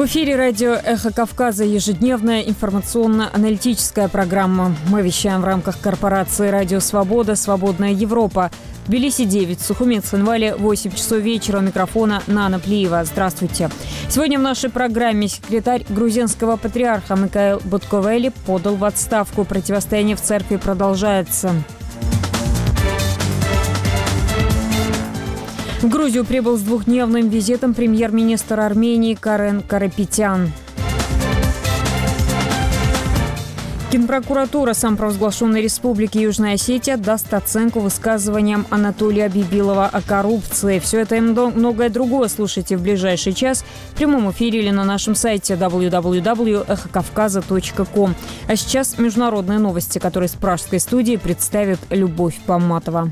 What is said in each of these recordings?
эфире радио «Эхо Кавказа» ежедневная информационно-аналитическая программа. Мы вещаем в рамках корпорации «Радио Свобода. Свободная Европа». В Тбилиси 9, в Сухуме, Цхинвале 8 часов вечера. У микрофона Нана Плиева. Здравствуйте. Сегодня в нашей программе секретарь грузинского патриарха Микаэл Ботковели подал в отставку. Противостояние в церкви продолжается. В Грузию прибыл с двухдневным визитом премьер-министр Армении Карен Карапетян. Генпрокуратура самопровозглашенной Республики Южная Осетия даст оценку высказываниям Анатолия Бибилова о коррупции. Все это и многое другое слушайте в ближайший час в прямом эфире или на нашем сайте www.эхокавказа.ком. А сейчас международные новости, которые с пражской студии представит Любовь Поматова.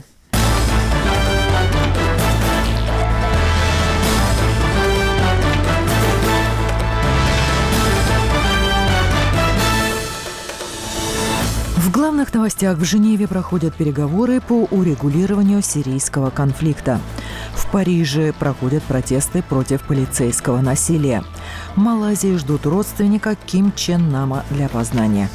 В главных новостях: в Женеве проходят переговоры по урегулированию сирийского конфликта. В Париже проходят протесты против полицейского насилия. В Малайзии ждут родственника Ким Чен Нама для опознания.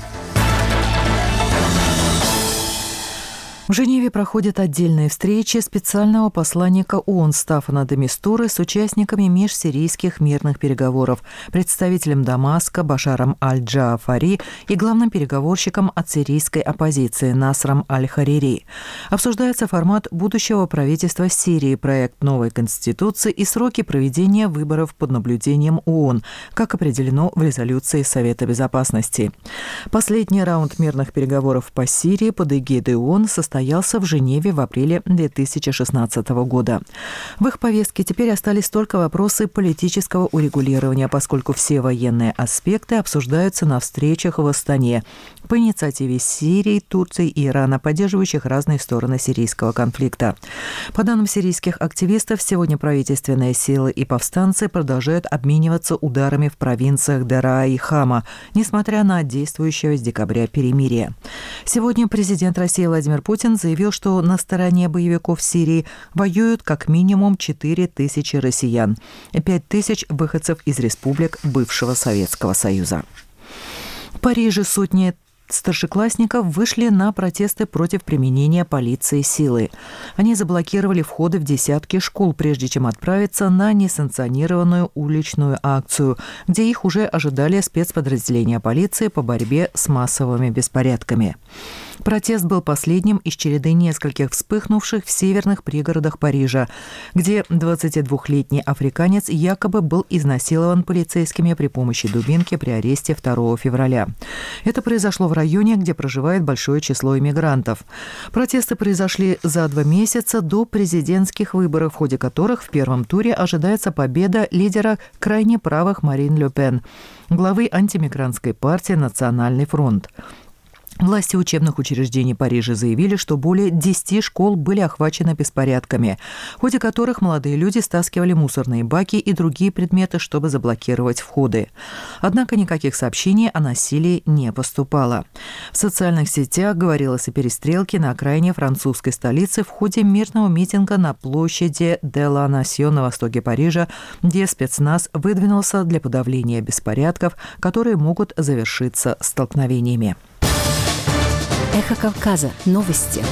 В Женеве проходят отдельные встречи специального посланника ООН Стаффана де Мистуры с участниками межсирийских мирных переговоров, представителем Дамаска Башаром Аль-Джаафари и главным переговорщиком от сирийской оппозиции Насром Аль-Харири. Обсуждается формат будущего правительства Сирии, проект новой конституции и сроки проведения выборов под наблюдением ООН, как определено в резолюции Совета Безопасности. Последний раунд мирных переговоров по Сирии под эгидой ООН состоялся в Женеве в апреле 2016 года. В их повестке теперь остались только вопросы политического урегулирования, поскольку все военные аспекты обсуждаются на встречах в Астане по инициативе Сирии, Турции и Ирана, поддерживающих разные стороны сирийского конфликта. По данным сирийских активистов, сегодня правительственные силы и повстанцы продолжают обмениваться ударами в провинциях Дераа и Хама, несмотря на действующее с декабря перемирие. Сегодня президент России Владимир Путин заявил, что на стороне боевиков Сирии воюют как минимум 4000 россиян и 5000 выходцев из республик бывшего Советского Союза. В Париже сотни старшеклассников вышли на протесты против применения полиции силы. Они заблокировали входы в десятки школ, прежде чем отправиться на несанкционированную уличную акцию, где их уже ожидали спецподразделения полиции по борьбе с массовыми беспорядками. Протест был последним из череды нескольких вспыхнувших в северных пригородах Парижа, где 22-летний африканец якобы был изнасилован полицейскими при помощи дубинки при аресте 2 февраля. Это произошло в районе, где проживает большое число иммигрантов. Протесты произошли за 2 месяца до президентских выборов, в ходе которых в первом туре ожидается победа лидера крайне правых Марин Ле Пен, главы антимигрантской партии «Национальный фронт». Власти учебных учреждений Парижа заявили, что более 10 школ были охвачены беспорядками, в ходе которых молодые люди стаскивали мусорные баки и другие предметы, чтобы заблокировать входы. Однако никаких сообщений о насилии не поступало. В социальных сетях говорилось о перестрелке на окраине французской столицы в ходе мирного митинга на площади де ла Насьон на востоке Парижа, где спецназ выдвинулся для подавления беспорядков, которые могут завершиться столкновениями. Эхо Кавказа. Новости.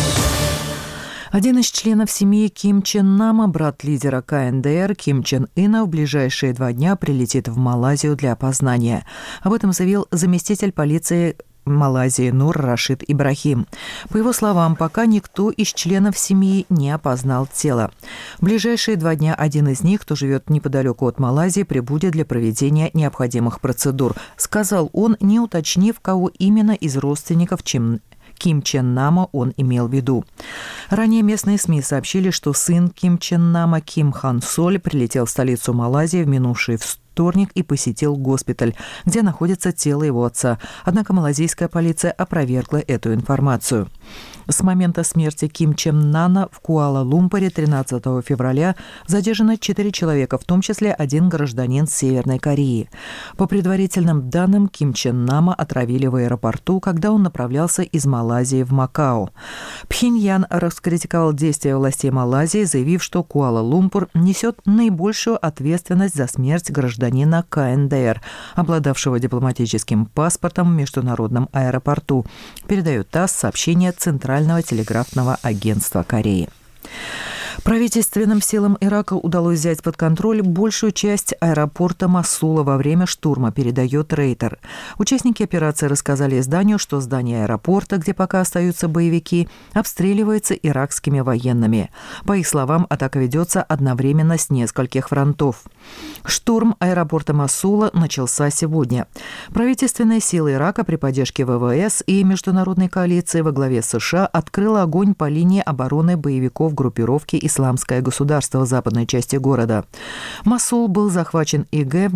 Один из членов семьи Ким Чен Нама, брат лидера КНДР Ким Чен Ына, в ближайшие 2 дня прилетит в Малайзию для опознания. Об этом заявил заместитель полиции Малайзии Нур Рашид Ибрахим. По его словам, пока никто из членов семьи не опознал тело. В ближайшие 2 дня один из них, кто живет неподалеку от Малайзии, прибудет для проведения необходимых процедур, сказал он, не уточнив, кого именно из родственников Ким Чен Нама он имел в виду. Ранее местные СМИ сообщили, что сын Ким Чен Нама Ким Хан Соль прилетел в столицу Малайзии в минувший вторник и посетил госпиталь, где находится тело его отца. Однако малайзийская полиция опровергла эту информацию. С момента смерти Ким Чен Нана в Куала-Лумпуре 13 февраля задержано 4 человека, в том числе 1 гражданин Северной Кореи. По предварительным данным, Ким Чен Нама отравили в аэропорту, когда он направлялся из Малайзии в Макао. Пхеньян раскритиковал действия властей Малайзии, заявив, что Куала-Лумпур несет наибольшую ответственность за смерть гражданина КНДР, обладавшего дипломатическим паспортом в международном аэропорту, передает ТАСС сообщение Центрального телеграфного агентства Кореи. Правительственным силам Ирака удалось взять под контроль большую часть аэропорта Мосула во время штурма, передает Рейтер. Участники операции рассказали изданию, что здание аэропорта, где пока остаются боевики, обстреливается иракскими военными. По их словам, атака ведется одновременно с нескольких фронтов. Штурм аэропорта Мосула начался сегодня. Правительственные силы Ирака при поддержке ВВС и международной коалиции во главе с США открыла огонь по линии обороны боевиков группировки «Исламское государство» в западной части города. Мосул был захвачен ИГ в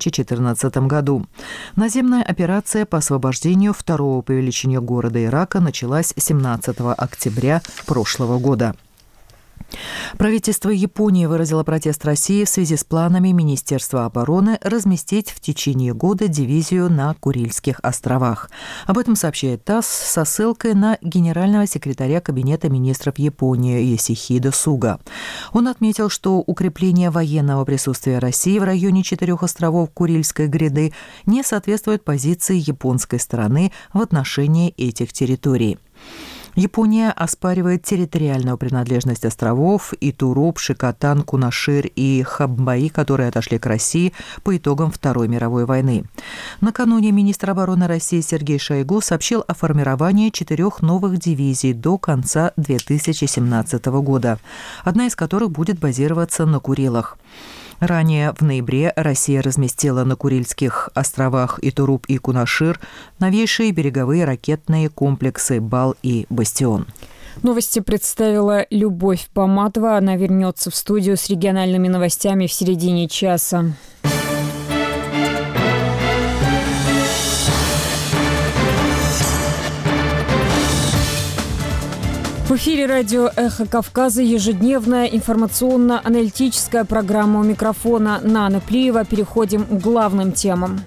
2014 году. Наземная операция по освобождению второго по величине города Ирака началась 17 октября прошлого года. Правительство Японии выразило протест России в связи с планами Министерства обороны разместить в течение года дивизию на Курильских островах. Об этом сообщает ТАСС со ссылкой на генерального секретаря Кабинета министров Японии Йосихидо Суга. Он отметил, что укрепление военного присутствия России в районе 4 островов Курильской гряды не соответствует позиции японской стороны в отношении этих территорий. Япония оспаривает территориальную принадлежность островов Итуруп, Шикотан, Кунашир и Хамбаи, которые отошли к России по итогам Второй мировой войны. Накануне министр обороны России Сергей Шойгу сообщил о формировании 4 новых дивизий до конца 2017 года, одна из которых будет базироваться на Курилах. Ранее в ноябре Россия разместила на Курильских островах Итуруп и Кунашир новейшие береговые ракетные комплексы «Бал» и «Бастион». Новости представила Любовь Поматова. Она вернется в студию с региональными новостями в середине часа. В эфире радио «Эхо Кавказа» ежедневная информационно-аналитическая программа. У микрофона Нана Плиева. Переходим к главным темам.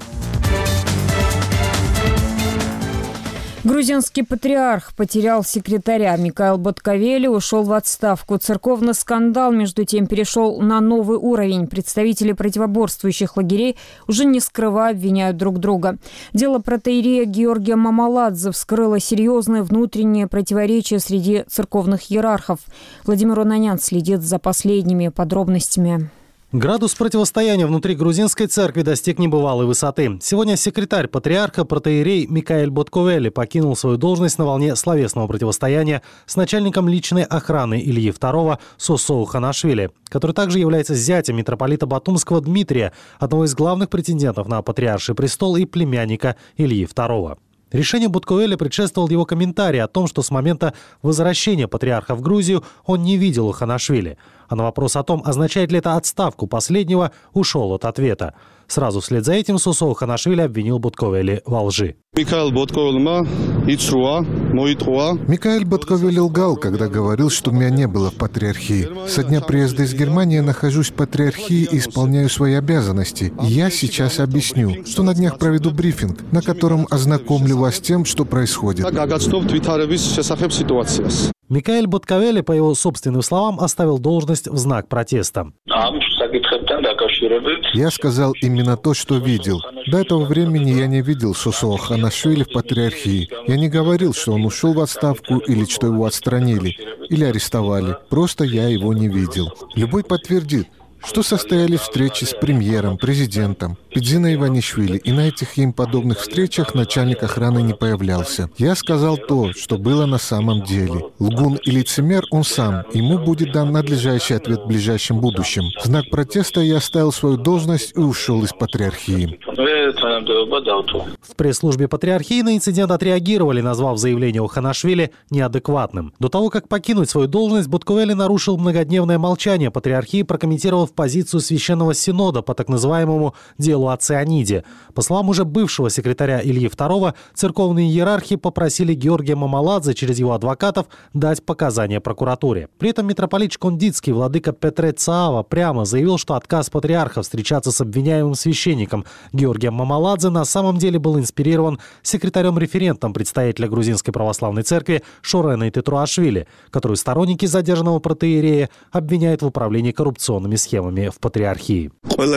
Грузинский патриарх потерял секретаря. Микаэл Боткавели ушел в отставку. Церковный скандал, между тем, перешел на новый уровень. Представители противоборствующих лагерей уже не скрывая обвиняют друг друга. Дело протоиерея Георгия Мамаладзе вскрыло серьезные внутренние противоречия среди церковных иерархов. Владимир Онанян следит за последними подробностями. Градус противостояния внутри грузинской церкви достиг небывалой высоты. Сегодня секретарь патриарха протоиерей Микаэль Боткавели покинул свою должность на волне словесного противостояния с начальником личной охраны Ильи II Сосоу Ханашвили, который также является зятем митрополита Батумского Дмитрия, одного из главных претендентов на патриарший престол и племянника Ильи II. Решение Боткавели предшествовал его комментарий о том, что с момента возвращения патриарха в Грузию он не видел Ханашвили. А на вопрос о том, означает ли это отставку последнего, ушел от ответа. Сразу вслед за этим Сосоу Ханашвили обвинил Боткавели во лжи. Микаэль Боткавели лгал, когда говорил, что меня не было в патриархии. Со дня приезда из Германии я нахожусь в патриархии и исполняю свои обязанности. Я сейчас объясню, что на днях проведу брифинг, на котором ознакомлю вас с тем, что происходит. Микаэль Боткавели, по его собственным словам, оставил должность в знак протеста. Я сказал именно то, что видел. До этого времени я не видел Сосоу Ханашвили в патриархии. Я не говорил, что он ушел в отставку или что его отстранили или арестовали. Просто я его не видел. Любой подтвердит, что состояли встречи с премьером, президентом, Пидзино Иванишвили, и на этих им подобных встречах начальник охраны не появлялся. Я сказал то, что было на самом деле. Лгун и лицемер он сам, ему будет дан надлежащий ответ в ближайшем будущем. В знак протеста я оставил свою должность и ушел из патриархии. В пресс-службе патриархии на инцидент отреагировали, назвав заявление о Ханашвили неадекватным. До того, как покинуть свою должность, Боткавели нарушил многодневное молчание патриархии, прокомментировав участников позицию Священного Синода по так называемому делу о цианиде. По словам уже бывшего секретаря Ильи II, церковные иерархи попросили Георгия Мамаладзе через его адвокатов дать показания прокуратуре. При этом митрополит Шкондицкий владыка Петре Цаава прямо заявил, что отказ патриарха встречаться с обвиняемым священником Георгием Мамаладзе на самом деле был инспирирован секретарем-референтом представителя Грузинской православной церкви Шореной Тетруашвили, которую сторонники задержанного протоиерея обвиняют в управлении коррупционными схемами в патриархии.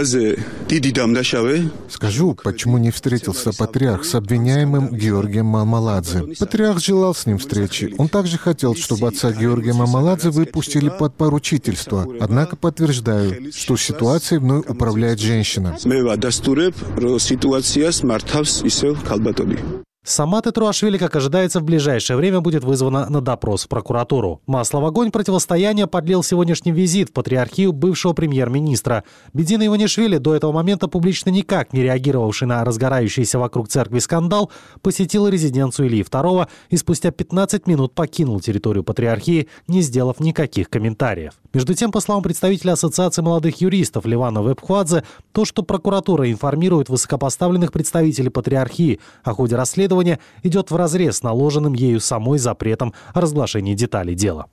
Скажу, почему не встретился патриарх с обвиняемым Георгием Мамаладзе. Патриарх желал с ним встречи. Он также хотел, чтобы отца Георгия Мамаладзе выпустили под поручительство. Однако подтверждаю, что ситуацией вновь управляет женщина. Сама Тетруашвили, как ожидается, в ближайшее время будет вызвана на допрос в прокуратуру. Масло в огонь противостояния подлил сегодняшний визит в патриархию бывшего премьер-министра. Бедина Иванишвили, до этого момента публично никак не реагировавший на разгорающийся вокруг церкви скандал, посетил резиденцию Ильи II и спустя 15 минут покинул территорию патриархии, не сделав никаких комментариев. Между тем, по словам представителя Ассоциации молодых юристов Ливана Вебхвадзе, то, что прокуратура информирует высокопоставленных представителей патриархии о ходе расследования, идет вразрез с наложенным ею самой запретом о разглашении деталей дела.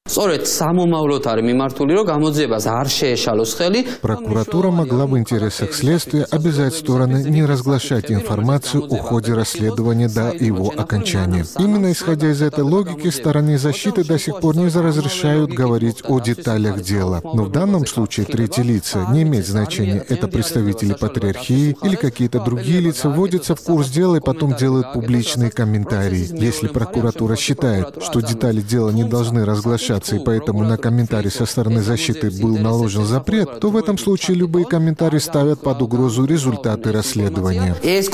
Прокуратура могла в интересах следствия обязать стороны не разглашать информацию о ходе расследования до его окончания. Именно исходя из этой логики, стороны защиты до сих пор не разрешают говорить о деталях дела. Но в данном случае третьи лица, не имеет значения, это представители патриархии или какие-то другие лица, вводятся в курс дела и потом делают публичные комментарии. Если прокуратура считает, что детали дела не должны разглашаться, и поэтому на комментарий со стороны защиты был наложен запрет, то в этом случае любые комментарии ставят под угрозу результаты расследования.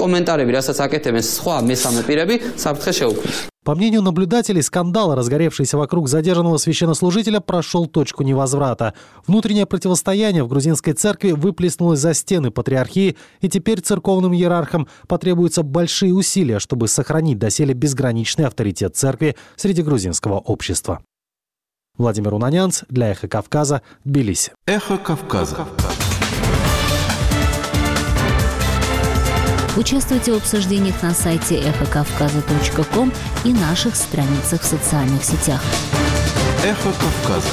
По мнению наблюдателей, скандал, разгоревшийся вокруг задержанного священнослужителя, прошел точку невозврата. Внутреннее противостояние в грузинской церкви выплеснулось за стены патриархии, и теперь церковным иерархам потребуются большие усилия, чтобы сохранить доселе безграничный авторитет церкви среди грузинского общества. Владимир Унанянц для «Эхо Кавказа», Тбилиси. «Эхо Кавказа». Участвуйте в обсуждениях на сайте эхокавказа.ком и наших страницах в социальных сетях. «Эхо Кавказа».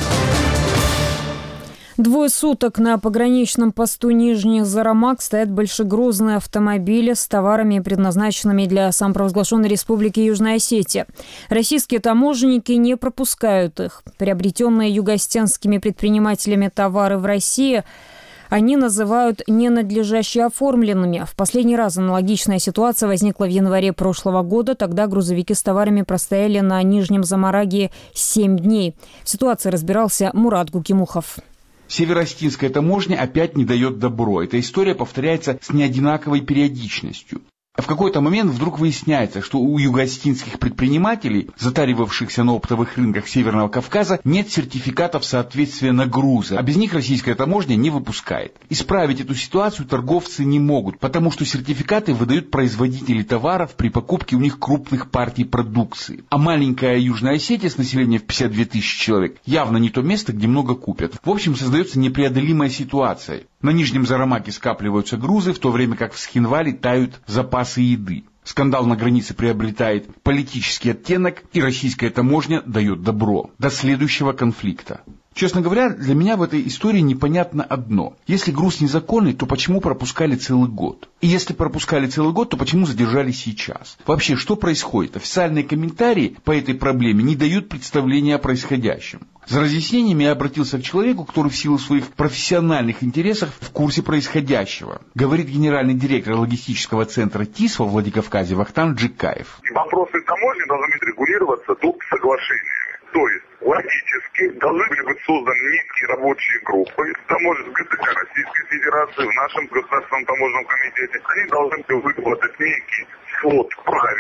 Двое суток на пограничном посту Нижний Зарамак стоят большегрузные автомобили с товарами, предназначенными для самопровозглашенной Республики Южная Осетия. Российские таможенники не пропускают их. Приобретенные югоостенскими предпринимателями товары в России они называют ненадлежаще оформленными. В последний раз аналогичная ситуация возникла в январе прошлого года. Тогда грузовики с товарами простояли на Нижнем Замараге 7 дней. В ситуации разбирался Мурат Гукимухов. Северо-Осетинская таможня опять не дает добро. Эта история повторяется с неодинаковой периодичностью. В какой-то момент вдруг выясняется, что у юго-осетинских предпринимателей, затаривавшихся на оптовых рынках Северного Кавказа, нет сертификатов соответствия на грузы, а без них российская таможня не выпускает. Исправить эту ситуацию торговцы не могут, потому что сертификаты выдают производители товаров при покупке у них крупных партий продукции. А маленькая Южная Осетия с населением в 52 тысячи человек явно не то место, где много купят. В общем, создается непреодолимая ситуация. На Нижнем Зарамаке скапливаются грузы, в то время как в Схинвале тают запасы еды. Скандал на границе приобретает политический оттенок, и российская таможня дает добро до следующего конфликта. Честно говоря, для меня в этой истории непонятно одно. Если груз незаконный, то почему пропускали целый год? И если пропускали целый год, то почему задержали сейчас? Вообще, что происходит? Официальные комментарии по этой проблеме не дают представления о происходящем. За разъяснениями я обратился к человеку, который в силу своих профессиональных интересов в курсе происходящего. Говорит генеральный директор логистического центра ТИС во Владикавказе Вахтанг Джикаев. Вопросы таможни должны быть регулироваться до соглашения. То есть логически должны были быть созданы некие рабочие группы, таможен ГТК Российской Федерации, в нашем Государственном таможенном комитете. Они должны были выработать некий свод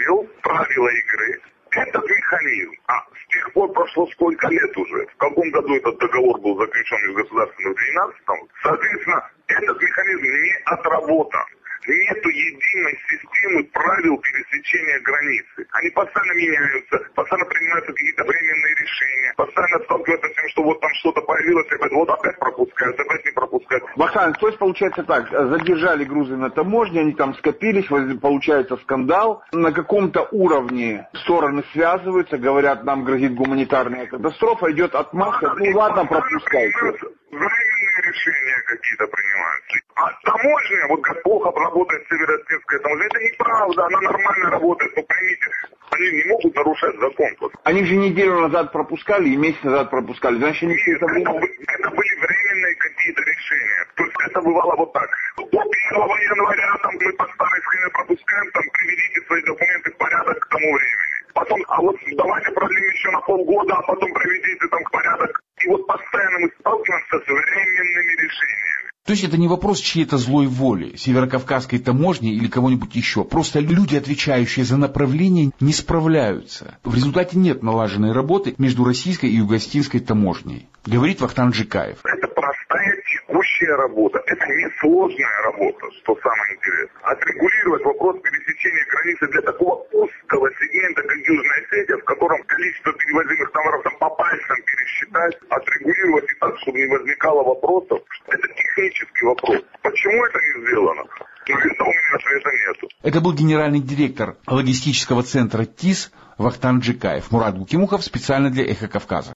правила игры. Этот механизм, с тех пор прошло сколько лет уже, в каком году этот договор был заключен между государством в 2012-м, соответственно, этот механизм не отработан. Нету единой системы правил пересечения границы. Они постоянно меняются, постоянно принимаются какие-то временные решения, постоянно сталкиваются с тем, что вот там что-то появилось, вот опять пропускают, опять не пропускают. Вахтанг, то есть получается так, задержали грузы на таможне, они там скопились, получается скандал. На каком-то уровне стороны связываются, говорят, нам грозит гуманитарная катастрофа, идет отмазка, ну ладно, пропускайте. Временные решения какие-то принимаются. А таможня, вот как плохо работает северо-осетинская таможня, это неправда, она нормально работает, но поймите, они не могут нарушать закон. Они же неделю назад пропускали и месяц назад пропускали, значит, они это были временные какие-то решения. То есть это бывало вот так. До 1 января там, мы по старой схеме пропускаем, там приведите свои документы в порядок к тому времени. Потом, а вот давайте продлим еще на полгода, а потом приведите там в порядок. И вот постоянно мы сталкиваемся с временными решениями. То есть это не вопрос чьей-то злой воли, северокавказской таможни или кого-нибудь еще. Просто люди, отвечающие за направление, не справляются. В результате нет налаженной работы между российской и юго-осетинской таможней, говорит Вахтанг Джикаев. Это простая текущая работа. Это несложная работа, что самое интересное. Отрегулировать вопрос пересечения границы для такого узкого сегмента, как Южная Осетия, в котором количество перевозимых товаров там по пальцам пересчитать, отрегулировать и так, чтобы не возникало вопросов. Это технический вопрос. Почему это не сделано? У меня ответа нету. Это был генеральный директор логистического центра ТИС Вахтанг Джикаев. Мурат Гукимухов специально для «Эхо Кавказа».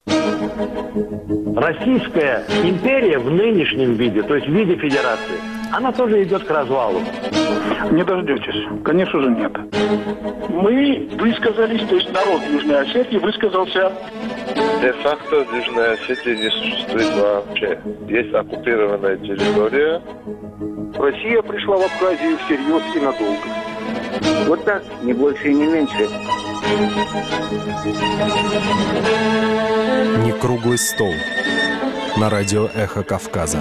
Российская империя в нынешнем виде, то есть в виде федерации, она тоже идет к развалу. Не дождетесь. Конечно же, нет. Мы высказались, то есть народ Южной Осетии высказался. Де-факто в Южной Осетии не существует вообще. Есть оккупированная территория. Россия пришла в Абхазию всерьез и надолго. Вот так, не больше и не меньше. Не круглый стол. На радио «Эхо Кавказа».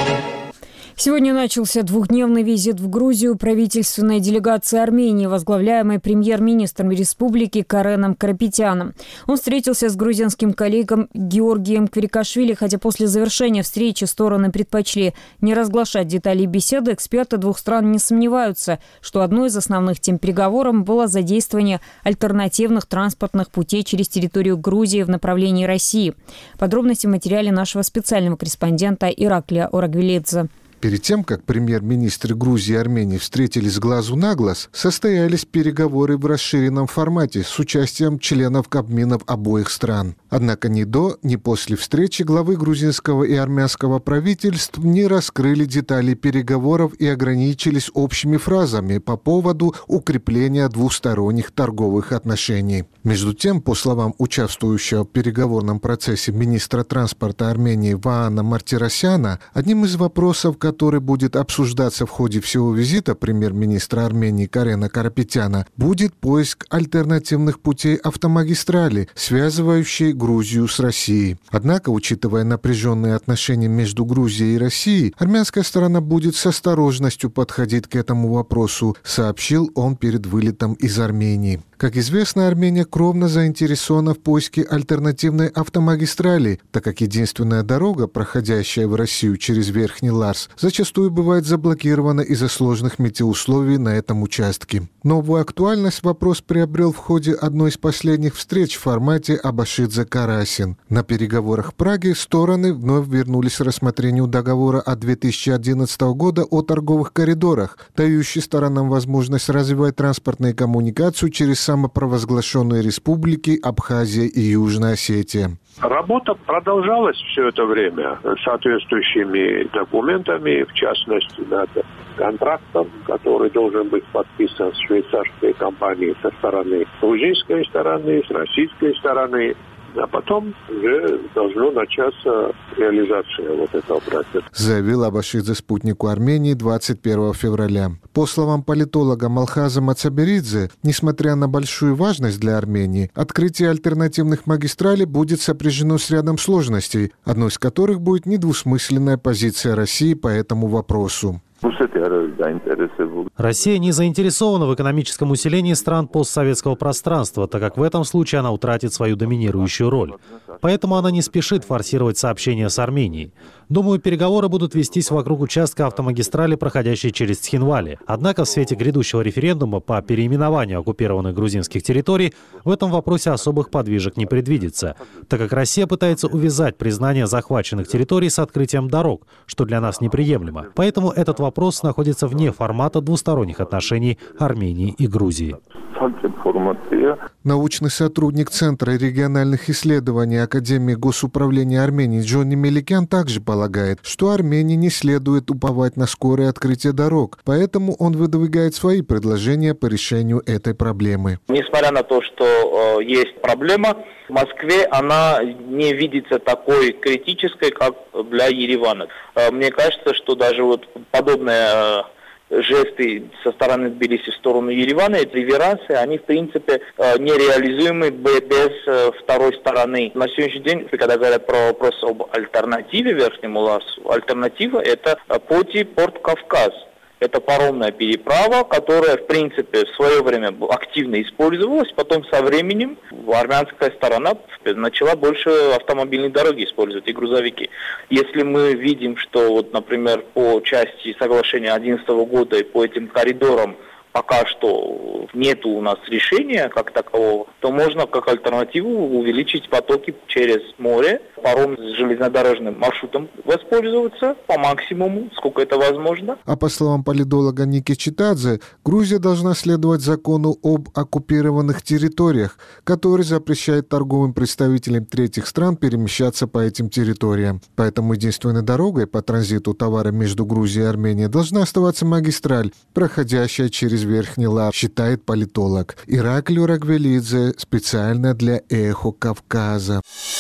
Сегодня начался двухдневный визит в Грузию правительственной делегации Армении, возглавляемой премьер-министром республики Кареном Карапетяном. Он встретился с грузинским коллегом Георгием Квирикашвили, хотя после завершения встречи стороны предпочли не разглашать деталей беседы. Эксперты двух стран не сомневаются, что одной из основных тем переговоров было задействование альтернативных транспортных путей через территорию Грузии в направлении России. Подробности в материале нашего специального корреспондента Ираклия Орагвилидзе. Перед тем, как премьер-министры Грузии и Армении встретились с глазу на глаз, состоялись переговоры в расширенном формате с участием членов Кабминов обоих стран. Однако ни до, ни после встречи главы грузинского и армянского правительств не раскрыли детали переговоров и ограничились общими фразами по поводу укрепления двусторонних торговых отношений. Между тем, по словам участвующего в переговорном процессе министра транспорта Армении Ваана Мартиросяна, одним из вопросов, который будет обсуждаться в ходе всего визита премьер-министра Армении Карена Карапетяна, будет поиск альтернативных путей автомагистрали, связывающей Грузию с Россией. Однако, учитывая напряженные отношения между Грузией и Россией, армянская сторона будет с осторожностью подходить к этому вопросу, сообщил он перед вылетом из Армении. Как известно, Армения кровно заинтересована в поиске альтернативной автомагистрали, так как единственная дорога, проходящая в Россию через Верхний Ларс, зачастую бывает заблокирована из-за сложных метеоусловий на этом участке. Новую актуальность вопрос приобрел в ходе одной из последних встреч в формате Абашидзе-Карасин. На переговорах в Праге стороны вновь вернулись к рассмотрению договора от 2011 года о торговых коридорах, дающий сторонам возможность развивать транспортные коммуникации через самопровозглашенные республики Абхазия и Южная Осетия. Работа продолжалась все это время соответствующими документами, в частности, над контрактом, который должен быть подписан с швейцарской компанией со стороны грузинской стороны, с российской стороны. А потом уже должно начаться реализация вот этого проекта. Заявил Абашидзе спутнику Армении 21 февраля. По словам политолога Малхаза Мацаберидзе, несмотря на большую важность для Армении, открытие альтернативных магистралей будет сопряжено с рядом сложностей, одной из которых будет недвусмысленная позиция России по этому вопросу. Россия не заинтересована в экономическом усилении стран постсоветского пространства, так как в этом случае она утратит свою доминирующую роль. Поэтому она не спешит форсировать сообщения с Арменией. Думаю, переговоры будут вестись вокруг участка автомагистрали, проходящей через Цхинвали. Однако в свете грядущего референдума по переименованию оккупированных грузинских территорий в этом вопросе особых подвижек не предвидится, так как Россия пытается увязать признание захваченных территорий с открытием дорог, что для нас неприемлемо. Поэтому этот вопрос находится вне формата двусторонних отношений Армении и Грузии. Научный сотрудник Центра региональных исследований Академии госуправления Армении Джонни Меликян также полагает, что Армении не следует уповать на скорое открытие дорог, поэтому он выдвигает свои предложения по решению этой проблемы. Несмотря на то, что есть проблема, в Москве она не видится такой критической, как для Еревана. Мне кажется, что даже вот подобные жесты со стороны Тбилиси в сторону Еревана, эти реверансы, они, в принципе, нереализуемы без второй стороны. На сегодняшний день, когда говорят про вопрос об альтернативе Верхнему Ларсу, альтернатива – это пути Порт Кавказ. Это паромная переправа, которая, в принципе, в свое время активно использовалась. Потом со временем армянская сторона начала больше автомобильной дороги использовать и грузовики. Если мы видим, что, вот, например, по части соглашения 2011 года и по этим коридорам пока что нету у нас решения как такового, то можно как альтернативу увеличить потоки через море, паром с железнодорожным маршрутом воспользоваться по максимуму, сколько это возможно. А по словам политолога Ники Читадзе, Грузия должна следовать закону об оккупированных территориях, который запрещает торговым представителям третьих стран перемещаться по этим территориям. Поэтому единственной дорогой по транзиту товара между Грузией и Арменией должна оставаться магистраль, проходящая через Верхний Ларс, считает политолог. Ираклий Рагвелидзе специально для «Эхо Кавказа».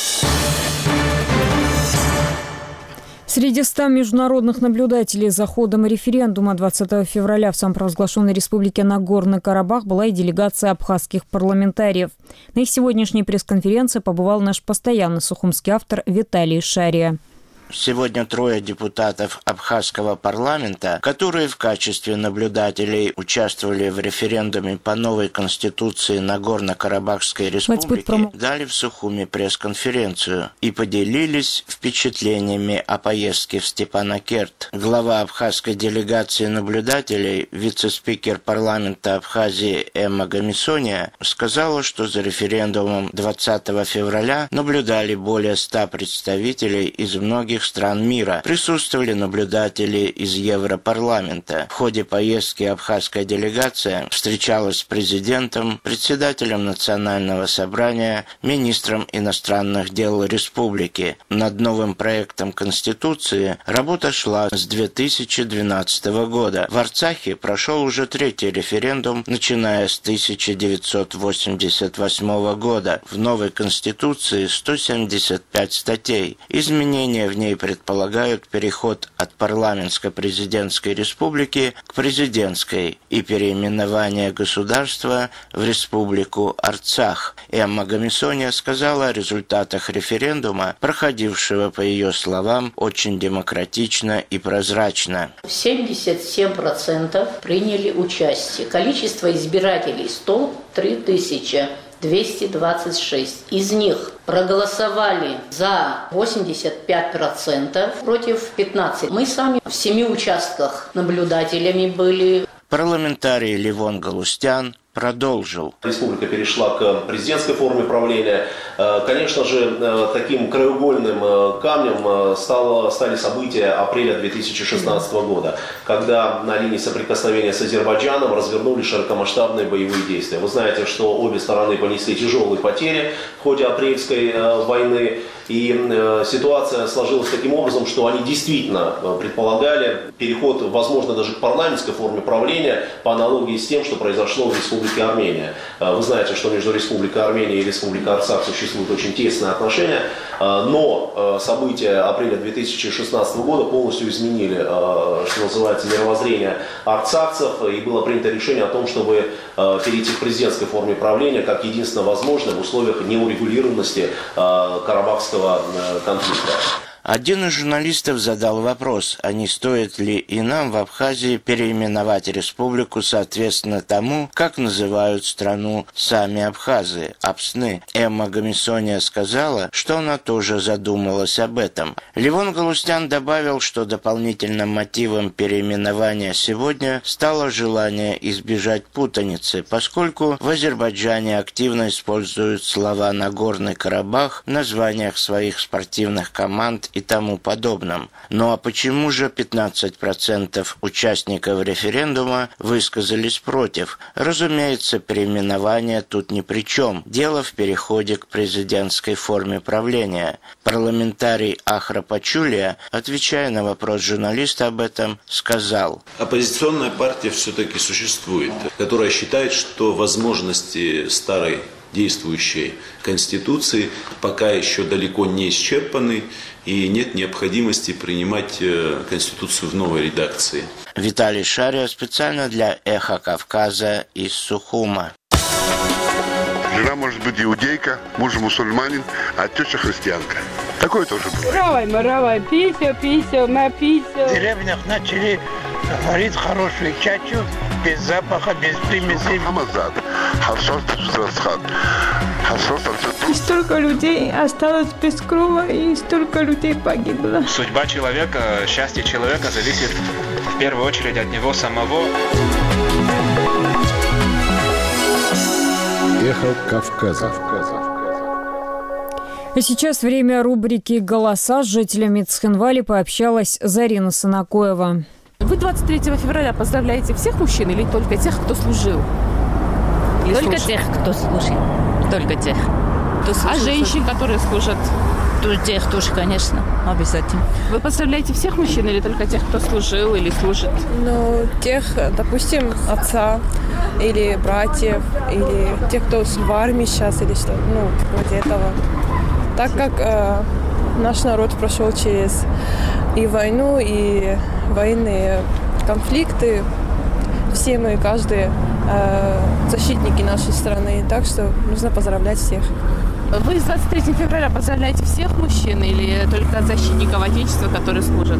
Среди 100 международных наблюдателей за ходом референдума 20 февраля в самопровозглашенной республике Нагорный Карабах была и делегация абхазских парламентариев. На их сегодняшней пресс-конференции побывал наш постоянный сухумский автор Виталий Шария. Сегодня 3 депутатов абхазского парламента, которые в качестве наблюдателей участвовали в референдуме по новой конституции Нагорно-Карабахской республики, дали в Сухуми пресс-конференцию и поделились впечатлениями о поездке в Степанакерт. Глава абхазской делегации наблюдателей, вице-спикер парламента Абхазии Эмма Гамисония, сказала, что за референдумом 20 февраля наблюдали более 100 представителей из многих стран мира. Присутствовали наблюдатели из Европарламента. В ходе поездки абхазская делегация встречалась с президентом, председателем Национального собрания, министром иностранных дел республики. Над новым проектом Конституции работа шла с 2012 года. В Арцахе прошел уже 3-й референдум, начиная с 1988 года. В новой Конституции 175 статей. Изменения в ней предполагают переход от парламентско-президентской республики к президентской и переименование государства в республику Арцах. Эмма Гамисония сказала о результатах референдума, проходившего, по ее словам, очень демократично и прозрачно. 77% приняли участие. Количество избирателей 103 тысячи. 226. Из них проголосовали за 85%, против 15%. Мы сами в 7 участках наблюдателями были. Парламентарий Левон Галустян продолжил. Республика перешла к президентской форме правления. Конечно же, таким краеугольным камнем стали события апреля 2016 года, когда на линии соприкосновения с Азербайджаном развернули широкомасштабные боевые действия. Вы знаете, что обе стороны понесли тяжелые потери в ходе апрельской войны. И ситуация сложилась таким образом, что они действительно предполагали переход, возможно, даже к парламентской форме правления по аналогии с тем, что произошло в Республике Армения. Вы знаете, что между Республикой Армения и Республикой Арцах существуют очень тесные отношения, но события апреля 2016 года полностью изменили, что называется, мировоззрение арцахцев, и было принято решение о том, чтобы перейти к президентской форме правления как единственно возможно в условиях неурегулированности карабахского конфликта. Один из журналистов задал вопрос, а не стоит ли и нам в Абхазии переименовать республику соответственно тому, как называют страну сами абхазы – Апсны. Эмма Гамисония сказала, что она тоже задумалась об этом. Левон Галустян добавил, что дополнительным мотивом переименования сегодня стало желание избежать путаницы, поскольку в Азербайджане активно используют слова «Нагорный Карабах» в названиях своих спортивных команд и тому подобном. Ну а почему же 15% участников референдума высказались против? Разумеется, переименование тут ни при чем. Дело в переходе к президентской форме правления. Парламентарий Ахра Пачулия, отвечая на вопрос журналиста об этом, сказал: оппозиционная партия все-таки существует, которая считает, что возможности старой действующей Конституции пока еще далеко не исчерпаны и нет необходимости принимать Конституцию в новой редакции. Виталий Шария специально для «Эхо Кавказа» из Сухума. Жена может быть иудейка, муж мусульманин, а теща христианка. Такое тоже бывает. Равай, пися, на пися. В деревнях начали варить хорошую чачу, без запаха, без примесей. И столько людей осталось без крова, и столько людей погибло. Судьба человека, счастье человека зависит в первую очередь от него самого. Эхо Кавказа. А сейчас время рубрики «Голоса». С жителями Цхинвали пообщалась Зарина Санакоева. Вы 23 февраля поздравляете всех мужчин или только тех, кто служил? Или только тех, кто служил. Только тех. А женщин, которые служат? Тех тоже, конечно, обязательно. Вы поздравляете всех мужчин или только тех, кто служил или служит? Ну, тех, допустим, отца или братьев, или тех, кто в армии сейчас, или что, вроде этого. Так как наш народ прошел через и войну, и военные конфликты, все мы, каждый, защитники нашей страны, так что нужно поздравлять всех. Вы с 23 февраля поздравляете всех мужчин или только защитников Отечества, которые служат?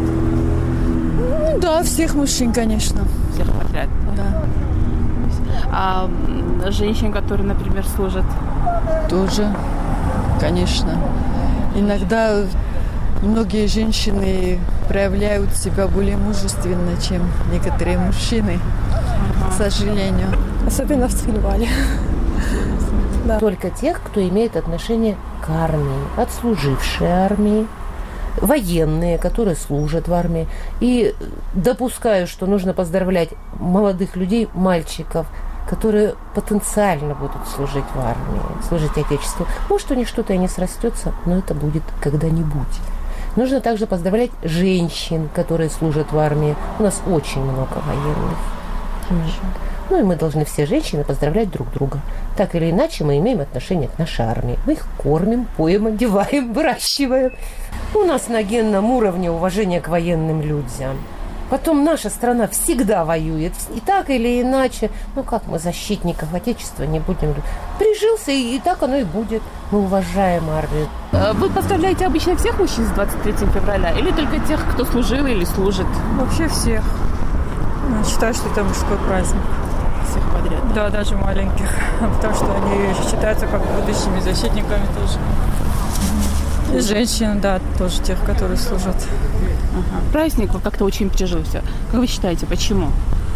Ну, да, всех мужчин, конечно. Всех подряд? Да. А женщин, которые, например, служат? Тоже, конечно. Иногда многие женщины проявляют себя более мужественно, чем некоторые мужчины, к сожалению. Особенно в Цхинвале. Да. Только тех, кто имеет отношение к армии, отслужившие армии, военные, которые служат в армии. И допускаю, что нужно поздравлять молодых людей, мальчиков, которые потенциально будут служить в армии, служить Отечеству. Может, у них что-то и не срастется, но это будет когда-нибудь. Нужно также поздравлять женщин, которые служат в армии. У нас очень много военных. Ну и мы должны все женщины поздравлять друг друга. Так или иначе мы имеем отношение к нашей армии. Мы их кормим, поем, одеваем, выращиваем. У нас на генном уровне уважение к военным людям. Потом наша страна всегда воюет. И так или иначе. Ну как мы защитников Отечества не будем? Прижился, и так оно и будет. Мы уважаем армию. Вы поздравляете обычно всех мужчин с 23 февраля? Или только тех, кто служил или служит? Вообще всех. Я считаю, что это мужской праздник. Всех подряд? Да, даже маленьких. Потому что они считаются как будущими защитниками тоже. И женщин, да, тоже тех, которые служат. Праздник как-то очень прижился. Как вы считаете, почему?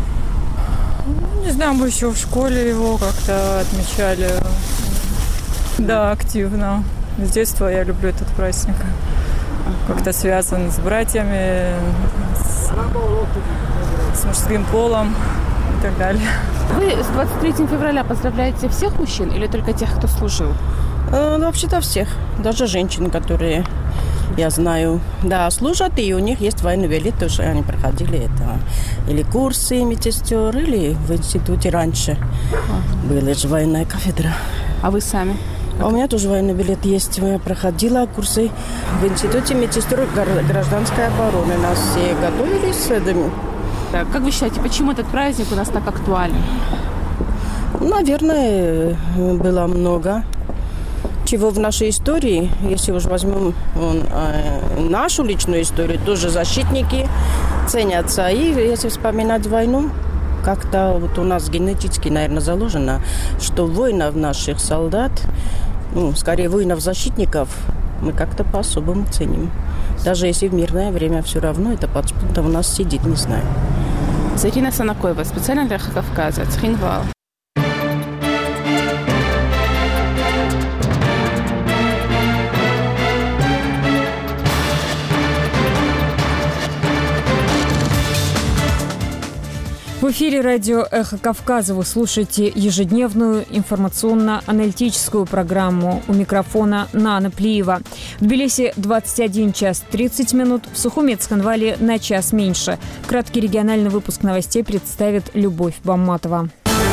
Не знаю, мы еще в школе его как-то отмечали. Да, активно. С детства я люблю этот праздник. Как-то связан с братьями, с мужским полом и так далее. Вы с 23 февраля поздравляете всех мужчин или только тех, кто служил? Вообще-то всех. Даже женщин, которые, я знаю, да, служат, и у них есть военный билет, тоже они проходили это. Или курсы медсестер, или в институте раньше была же военная кафедра. А вы сами? А у меня тоже военный билет есть. Я проходила курсы в институте медсестер гражданской обороны. Нас все готовились. Так, как вы считаете, почему этот праздник у нас так актуален? Наверное, было много чего в нашей истории, если уж возьмем нашу личную историю, тоже защитники ценятся. И если вспоминать войну, как-то вот у нас генетически, наверное, заложено, что воинов наших солдат, скорее воинов защитников, мы как-то по-особому ценим. Даже если в мирное время все равно это почему-то у нас сидит, не знаю. Зарина Санакоева, специально для Эхо Кавказа, Цхинвал. В эфире радио «Эхо Кавказа» вы слушаете ежедневную информационно-аналитическую программу. У микрофона Нана Плиева. В Тбилиси 21 час 30 минут, в Сухуми Цхинвале на час меньше. Краткий региональный выпуск новостей представит Любовь Бамматова.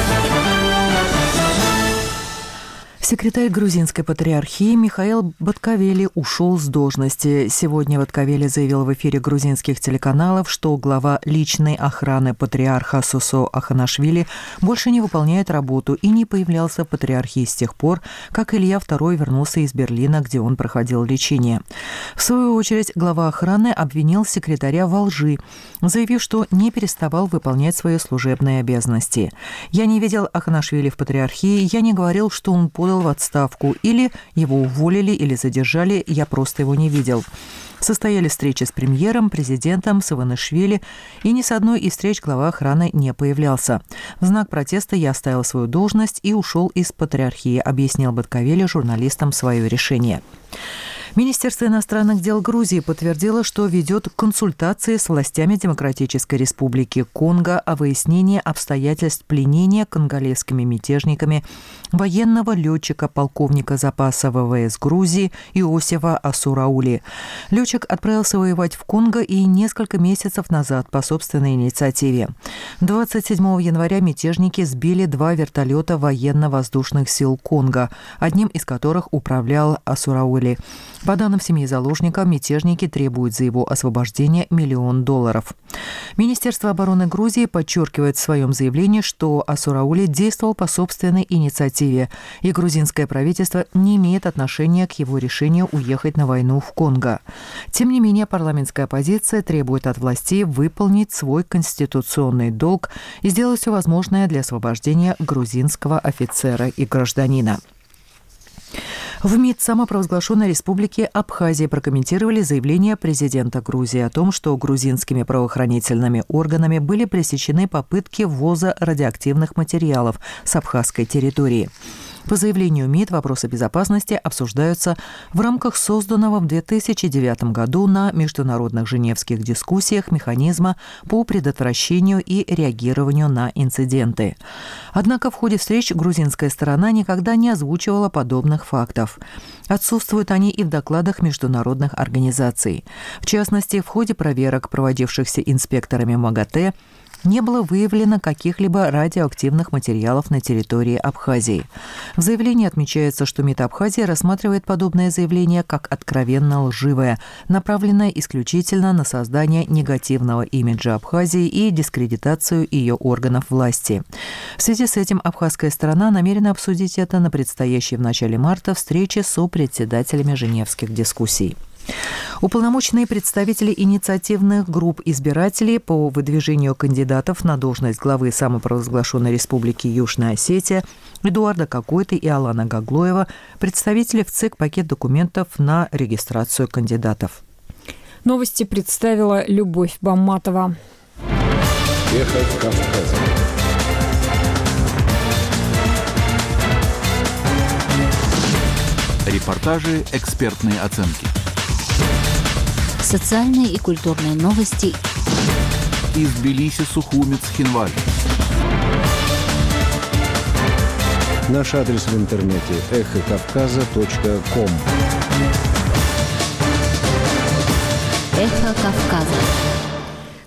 Секретарь грузинской патриархии Михаил Баткавели ушел с должности. Сегодня Баткавели заявил в эфире грузинских телеканалов, что глава личной охраны патриарха Сосо Аханашвили больше не выполняет работу и не появлялся в патриархии с тех пор, как Илья II вернулся из Берлина, где он проходил лечение. В свою очередь, глава охраны обвинил секретаря во лжи, заявив, что не переставал выполнять свои служебные обязанности. «Я не видел Аханашвили в патриархии, я не говорил, что он подал в отставку, или его уволили, или задержали, я просто его не видел». Состоялись встречи с премьером, президентом, с Иванишвили, и ни с одной из встреч глава охраны не появлялся. В знак протеста я оставил свою должность и ушел из патриархии, объяснил Баткавели журналистам свое решение. Министерство иностранных дел Грузии подтвердило, что ведет консультации с властями Демократической Республики Конго о выяснении обстоятельств пленения конголезскими мятежниками военного летчика, полковника запаса ВВС Грузии Иосифа Асураули. Летчик отправился воевать в Конго и несколько месяцев назад по собственной инициативе. 27 января мятежники сбили 2 вертолета военно-воздушных сил Конго, одним из которых управлял Асураули. По данным семьи заложника, мятежники требуют за его освобождение $1 миллион. Министерство обороны Грузии подчеркивает в своем заявлении, что Асураули действовал по собственной инициативе, и грузинское правительство не имеет отношения к его решению уехать на войну в Конго. Тем не менее, парламентская оппозиция требует от властей выполнить свой конституционный долг и сделать все возможное для освобождения грузинского офицера и гражданина. В МИД самопровозглашенной республики Абхазия прокомментировали заявление президента Грузии о том, что грузинскими правоохранительными органами были пресечены попытки ввоза радиоактивных материалов с абхазской территории. По заявлению МИД, вопросы безопасности обсуждаются в рамках созданного в 2009 году на международных женевских дискуссиях механизма по предотвращению и реагированию на инциденты. Однако в ходе встреч грузинская сторона никогда не озвучивала подобных фактов. Отсутствуют они и в докладах международных организаций. В частности, в ходе проверок, проводившихся инспекторами МАГАТЭ, не было выявлено каких-либо радиоактивных материалов на территории Абхазии. В заявлении отмечается, что МИД Абхазии рассматривает подобное заявление как откровенно лживое, направленное исключительно на создание негативного имиджа Абхазии и дискредитацию ее органов власти. В связи с этим абхазская сторона намерена обсудить это на предстоящей в начале марта встрече с сопредседателями женевских дискуссий. Уполномоченные представители инициативных групп избирателей по выдвижению кандидатов на должность главы самопровозглашенной республики Южная Осетия Эдуарда Какойты и Алана Гаглоева представители в ЦИК пакет документов на регистрацию кандидатов. Новости представила Любовь Бамматова. Эхо Кавказа. Репортажи, экспертные оценки. Социальные и культурные новости. Из Тбилиси, Сухуми, Цхинвале. Наш адрес в интернете эхокавказа.ком. Эхо Кавказа. В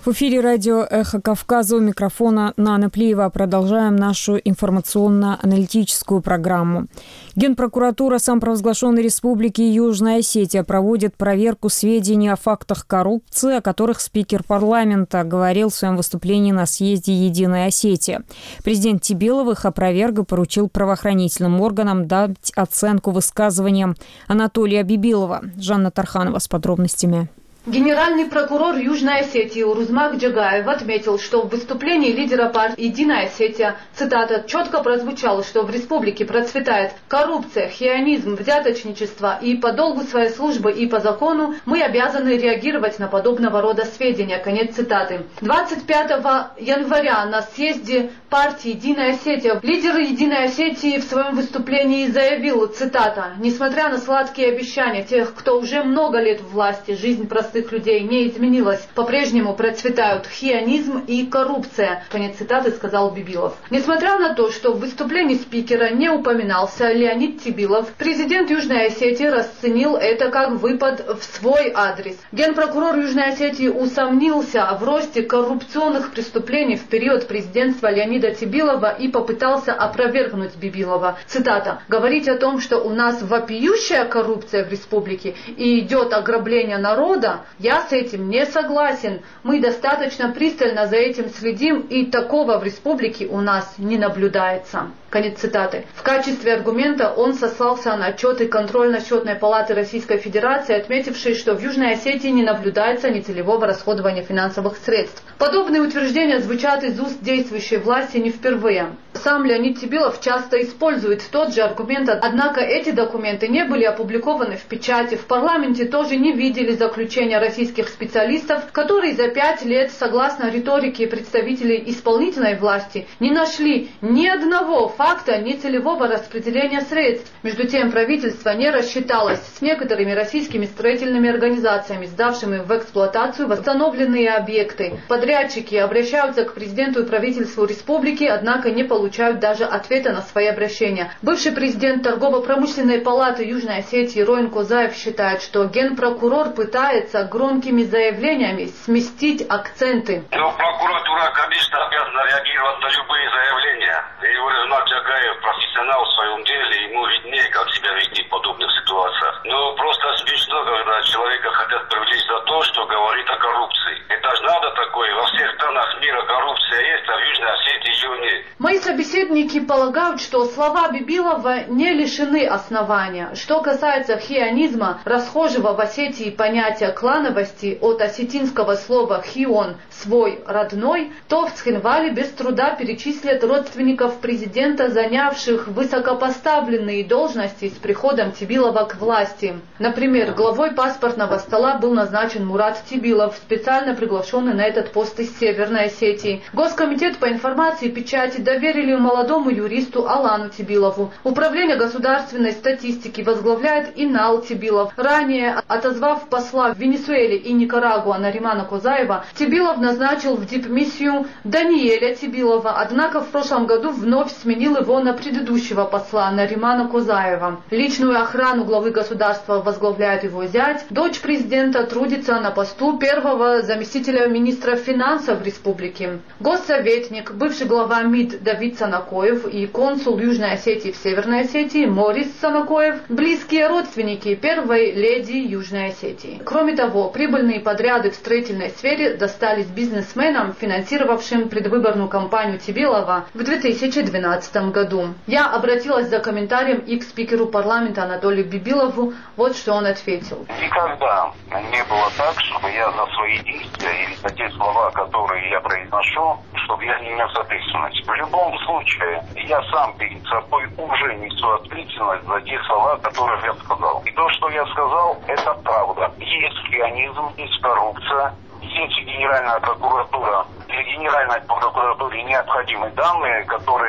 В эфире радио «Эхо Кавказа», у микрофона Нана Плиева. Продолжаем нашу информационно-аналитическую программу. Генпрокуратура самопровозглашенной республики Южная Осетия проводит проверку сведений о фактах коррупции, о которых спикер парламента говорил в своем выступлении на съезде «Единая Осетия». Президент Тибилов их опроверг и поручил правоохранительным органам дать оценку высказываниям Анатолия Бибилова. Жанна Тарханова с подробностями. Генеральный прокурор Южной Осетии Урузмак Джагаев отметил, что в выступлении лидера партии «Единая Осетия», цитата, четко прозвучало, что в республике процветает коррупция, хионизм, взяточничество, и по долгу своей службы и по закону мы обязаны реагировать на подобного рода сведения. Конец цитаты. 25 января на съезде партии «Единая Осетия» лидер «Единой Осетии» в своем выступлении заявил, цитата, «Несмотря на сладкие обещания тех, кто уже много лет в власти, жизнь простых людей не изменилась. По-прежнему процветают хионизм и коррупция». Конец цитаты сказал Бибилов. Несмотря на то, что в выступлении спикера не упоминался Леонид Тибилов, президент Южной Осетии расценил это как выпад в свой адрес. Генпрокурор Южной Осетии усомнился в росте коррупционных преступлений в период президентства Леонида Тибилова и попытался опровергнуть Бибилова. Цитата. «Говорить о том, что у нас вопиющая коррупция в республике и идет ограбление народа, я с этим не согласен. Мы достаточно пристально за этим следим, и такого в республике у нас не наблюдается». Конец цитаты. В качестве аргумента он сослался на отчеты контрольно-счетной палаты Российской Федерации, отметившей, что в Южной Осетии не наблюдается нецелевого расходования финансовых средств. Подобные утверждения звучат из уст действующей власти не впервые. Сам Леонид Тибилов часто использует тот же аргумент, однако эти документы не были опубликованы в печати. В парламенте тоже не видели заключения российских специалистов, которые за 5 лет, согласно риторике представителей исполнительной власти, не нашли ни одного факта нецелевого распределения средств. Между тем, правительство не рассчиталось с некоторыми российскими строительными организациями, сдавшими в эксплуатацию восстановленные объекты. Подрядчики обращаются к президенту и правительству республики, однако не получают даже ответа на свои обращения. Бывший президент торгово-промышленной палаты Южной Осетии Роин Козаев считает, что генпрокурор пытается громкими заявлениями сместить акценты. Но прокуратура, конечно, обязана реагировать на любые заявления. И Урузмак Джагаев профессионал в своем деле, ему виднее, как себя вести в подобных ситуациях. Но просто смешно, когда человека хотят привлечь за то, что говорит о коррупции. Это же надо такое. Во всех странах мира коррупция есть, а в Южной Осетии ее нет. Мои собеседники полагают, что слова Бибилова не лишены основания. Что касается хионизма, расхожего в Осетии понятия клановости от осетинского слова «хион» – «свой, родной», то в Цхинвале без труда перечислят родственников президента, занявших высокопоставленные должности с приходом Тибилова к власти. Например, главой паспортного стола был назначен Мурат Тибилов, специально приглашенный на этот пост из Северной Осетии. Госкомитет по информации и печати доверили молодому юристу Алану Тибилову. Управление государственной статистики возглавляет Инал Тибилов. Ранее, отозвав посла в Венесуэле и Никарагуа Наримана Козаева, Тибилов назначил в дипмиссию Даниэля Тибилова, однако в прошлом году вновь сменил его на предыдущего посла Наримана Козаева. Личную охрану главы государства возглавляет его зять. Дочь президента трудится на посту первого заместителя министра финансов республики. Госсоветник, бывший глава МИД Давид Санакоев и консул Южной Осетии в Северной Осетии Морис Санакоев – близкие родственники первой леди Южной Осетии. Кроме того, прибыльные подряды в строительной сфере достались бизнесменам, финансировавшим предвыборную кампанию Тибилова в 2012 году. Я обратилась за комментарием и к спикеру парламента Анатолию Бибилову. Вот что он ответил. Никогда не было так, чтобы я за свои действия или за те слова, которые я произношу, чтобы я не нес ответственность. В любом случае, я сам перед собой уже несу ответственность за те слова, которые я сказал. И то, что я сказал, это правда. Есть хионизм, есть коррупция, есть Генеральная прокуратура. Для Генеральной прокуратуры необходимы данные, которые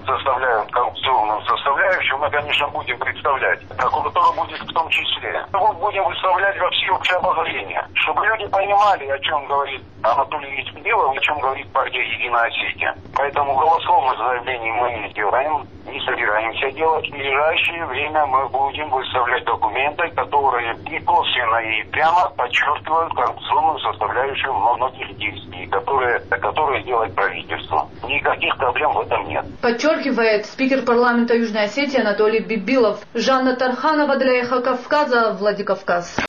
составляют коррупционную составляющую, мы, конечно, будем представлять. Прокуратура будет в том числе. Мы будем выставлять во всеобщее обозрение, чтобы люди понимали, о чем говорит Анатолий Ильич Белов, о чем говорит партия «Единая Осетия». Поэтому голословных заявлений мы не делаем, не собираемся делать. В ближайшее время мы будем выставлять документы, которые и косвенно, и прямо подчеркивают коррупционную составляющую многих действий, которые делает правительство. Никаких проблем в этом нет. Подчеркивает спикер парламента Южной Осетии Анатолий Бибилов. Жанна Тарханова для «Эхо Кавказа», Владикавказ.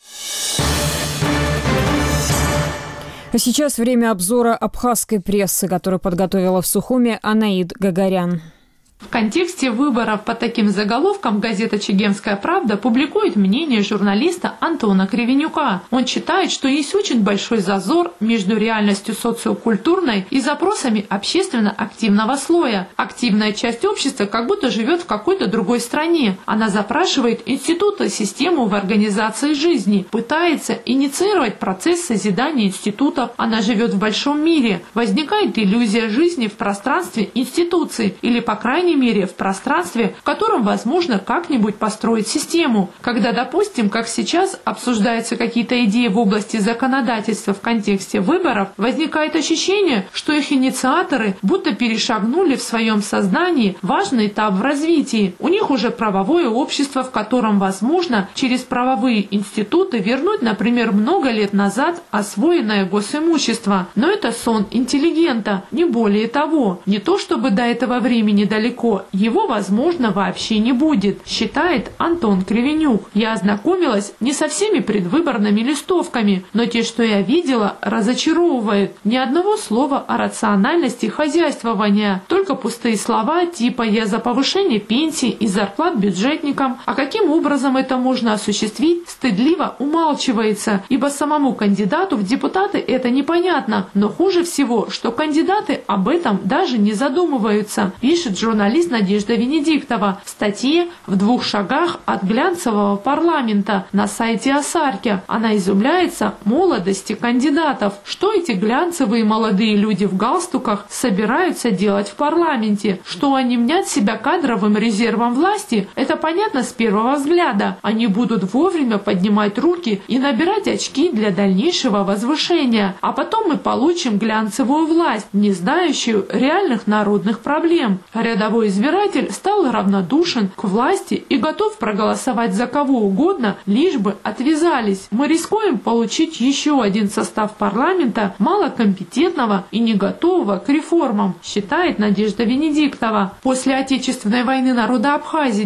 А сейчас время обзора абхазской прессы, которую подготовила в Сухуме Анаид Гагарян. В контексте выборов по таким заголовкам газета «Чегемская правда» публикует мнение журналиста Антона Кривенюка. Он считает, что есть очень большой зазор между реальностью социокультурной и запросами общественно активного слоя. Активная часть общества как будто живет в какой-то другой стране. Она запрашивает институты, систему в организации жизни, пытается инициировать процесс созидания институтов. Она живет в большом мире. Возникает иллюзия жизни в пространстве институций или, по крайней мере, в пространстве, в котором возможно как-нибудь построить систему. Когда, допустим, как сейчас, обсуждаются какие-то идеи в области законодательства в контексте выборов, возникает ощущение, что их инициаторы будто перешагнули в своем сознании важный этап в развитии. У них уже правовое общество, в котором возможно через правовые институты вернуть, например, много лет назад освоенное госимущество. Но это сон интеллигента, не более того. Не то чтобы до этого времени далеко, его, возможно, вообще не будет, считает Антон Кривенюк. Я ознакомилась не со всеми предвыборными листовками, но те, что я видела, разочаровывают. Ни одного слова о рациональности хозяйствования, только пустые слова типа «я за повышение пенсий и зарплат бюджетникам». А каким образом это можно осуществить, стыдливо умалчивается, ибо самому кандидату в депутаты это непонятно. Но хуже всего, что кандидаты об этом даже не задумываются, пишет журналист Надежда Венедиктова в статье «В 2 шагах от глянцевого парламента» на сайте Осарки. Она изумляется молодости кандидатов. Что эти глянцевые молодые люди в галстуках собираются делать в парламенте? Что они мнят себя кадровым резервом власти? Это понятно с первого взгляда. Они будут вовремя поднимать руки и набирать очки для дальнейшего возвышения. А потом мы получим глянцевую власть, не знающую реальных народных проблем. Рядовой избиратель стал равнодушен к власти и готов проголосовать за кого угодно, лишь бы отвязались. Мы рискуем получить еще один состав парламента малокомпетентного и не готового к реформам, считает Надежда Венедиктова. После Отечественной войны народа Абхазии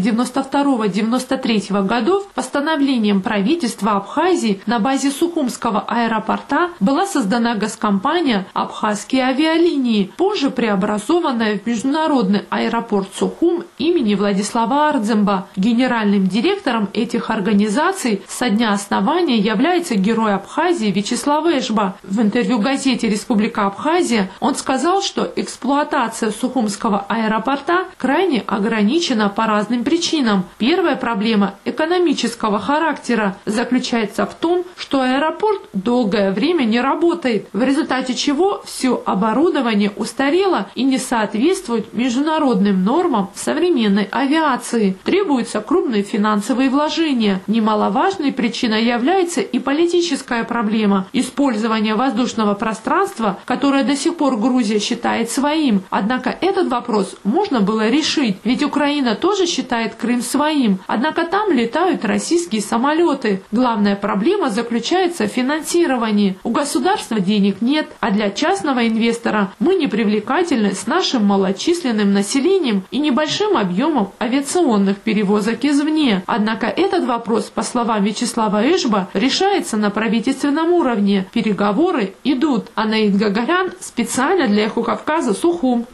92-93 годов постановлением правительства Абхазии на базе Сухумского аэропорта была создана госкомпания «Абхазские авиалинии», позже преобразованная в международный аэропорт Сухум имени Владислава Ардземба. Генеральным директором этих организаций со дня основания является герой Абхазии Вячеслав Эшба. В интервью газете «Республика Абхазия» он сказал, что эксплуатация Сухумского аэропорта крайне ограничена по разным причинам. Первая проблема экономического характера заключается в том, что аэропорт долгое время не работает, в результате чего все оборудование устарело и не соответствует международным нормам современной авиации. Требуются крупные финансовые вложения. Немаловажной причиной является и политическая проблема использования воздушного пространства, которое до сих пор Грузия считает своим. Однако этот вопрос можно было решить, ведь Украина тоже считает Крым своим. Однако там летают российские самолеты. Главная проблема заключается в финансировании. У государства денег нет, а для частного инвестора мы не привлекательны с нашим малочисленным населением и небольшим объемом авиационных перевозок извне. Однако этот вопрос, по словам Вячеслава Эшба, решается на правительственном уровне. Переговоры идут. Анаид Гагарян специально для «Эхо Кавказа», Сухум.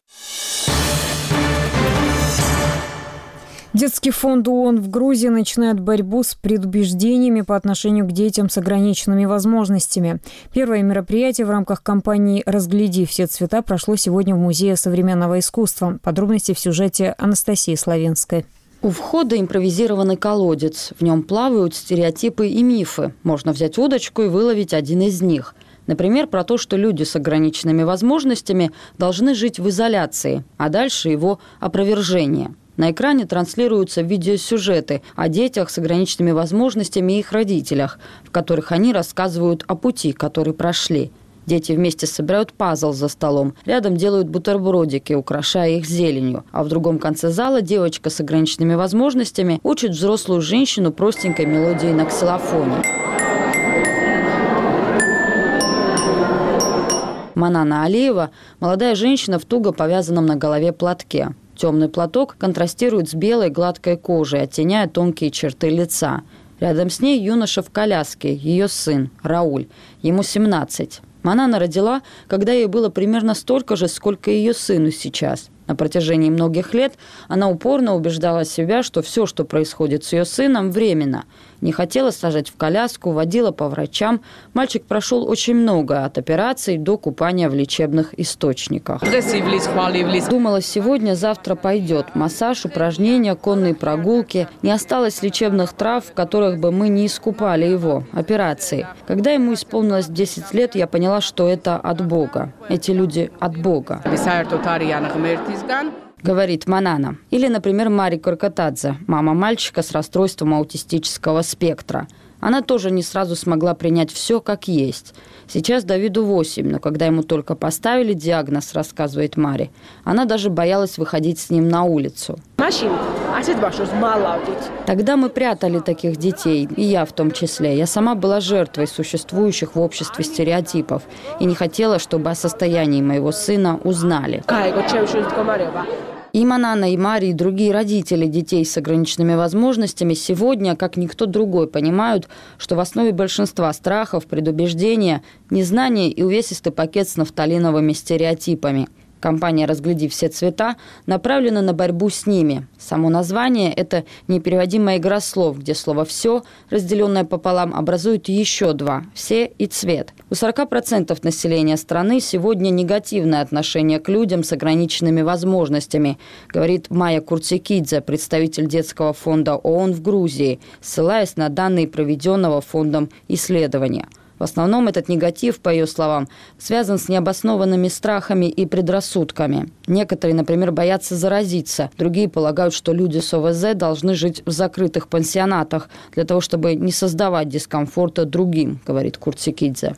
Детский фонд ООН в Грузии начинает борьбу с предубеждениями по отношению к детям с ограниченными возможностями. Первое мероприятие в рамках кампании «Разгляди все цвета» прошло сегодня в Музее современного искусства. Подробности в сюжете Анастасии Славенской. У входа импровизированный колодец. В нем плавают стереотипы и мифы. Можно взять удочку и выловить один из них. Например, про то, что люди с ограниченными возможностями должны жить в изоляции, а дальше его опровержение. На экране транслируются видеосюжеты о детях с ограниченными возможностями и их родителях, в которых они рассказывают о пути, который прошли. Дети вместе собирают пазл за столом, рядом делают бутербродики, украшая их зеленью. А в другом конце зала девочка с ограниченными возможностями учит взрослую женщину простенькой мелодией на ксилофоне. Манана Алиева – молодая женщина в туго повязанном на голове платке. Темный платок контрастирует с белой гладкой кожей, оттеняя тонкие черты лица. Рядом с ней юноша в коляске, ее сын Рауль. Ему 17. Манана родила, когда ей было примерно столько же, сколько ее сыну сейчас. На протяжении многих лет она упорно убеждала себя, что все, что происходит с ее сыном, временно. Не хотела сажать в коляску, водила по врачам. Мальчик прошел очень много, от операций до купания в лечебных источниках. Думала, сегодня, завтра пойдет. Массаж, упражнения, конные прогулки. Не осталось лечебных трав, в которых бы мы не искупали его. Операции. Когда ему исполнилось 10 лет, я поняла, что это от Бога. Эти люди от Бога. Говорит Манана. Или, например, Мари Коркатадзе, мама мальчика с расстройством аутистического спектра. Она тоже не сразу смогла принять все как есть. Сейчас Давиду 8, но когда ему только поставили диагноз, рассказывает Мари, она даже боялась выходить с ним на улицу. Тогда мы прятали таких детей, и я в том числе. Я сама была жертвой существующих в обществе стереотипов и не хотела, чтобы о состоянии моего сына узнали. И Манана, и Мари, и другие родители детей с ограниченными возможностями сегодня, как никто другой, понимают, что в основе большинства страхов, предубеждения, незнание и увесистый пакет с нафталиновыми стереотипами. Компания «Разгляди все цвета» направлена на борьбу с ними. Само название – это непереводимая игра слов, где слово «все», разделенное пополам, образует еще два – «все» и «цвет». У 40% населения страны сегодня негативное отношение к людям с ограниченными возможностями, говорит Майя Курцикидзе, представитель детского фонда ООН в Грузии, ссылаясь на данные проведенного фондом исследования. В основном этот негатив, по ее словам, связан с необоснованными страхами и предрассудками. Некоторые, например, боятся заразиться. Другие полагают, что люди с ОВЗ должны жить в закрытых пансионатах для того, чтобы не создавать дискомфорта другим, говорит Курцикидзе.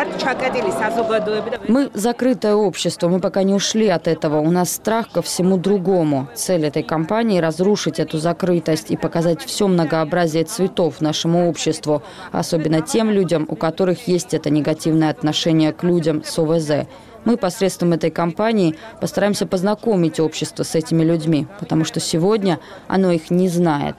Мы закрытое общество, мы пока не ушли от этого. У нас страх ко всему другому. Цель этой кампании – разрушить эту закрытость и показать все многообразие цветов нашему обществу, особенно тем людям, у которых есть это негативное отношение к людям с ОВЗ. Мы посредством этой кампании постараемся познакомить общество с этими людьми, потому что сегодня оно их не знает.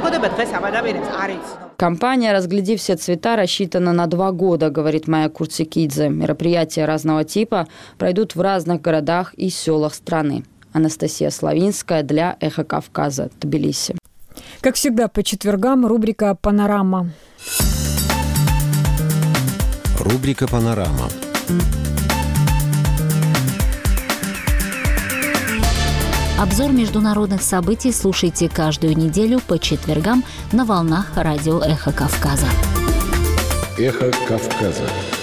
Кампания «Разгляди все цвета» рассчитана на 2 года, говорит Майя Курцикидзе. Мероприятия разного типа пройдут в разных городах и селах страны. Анастасия Славинская для «Эхо Кавказа», Тбилиси. Как всегда, по четвергам рубрика «Панорама». Рубрика «Панорама». Обзор международных событий слушайте каждую неделю по четвергам на волнах радио «Эхо Кавказа». «Эхо Кавказа».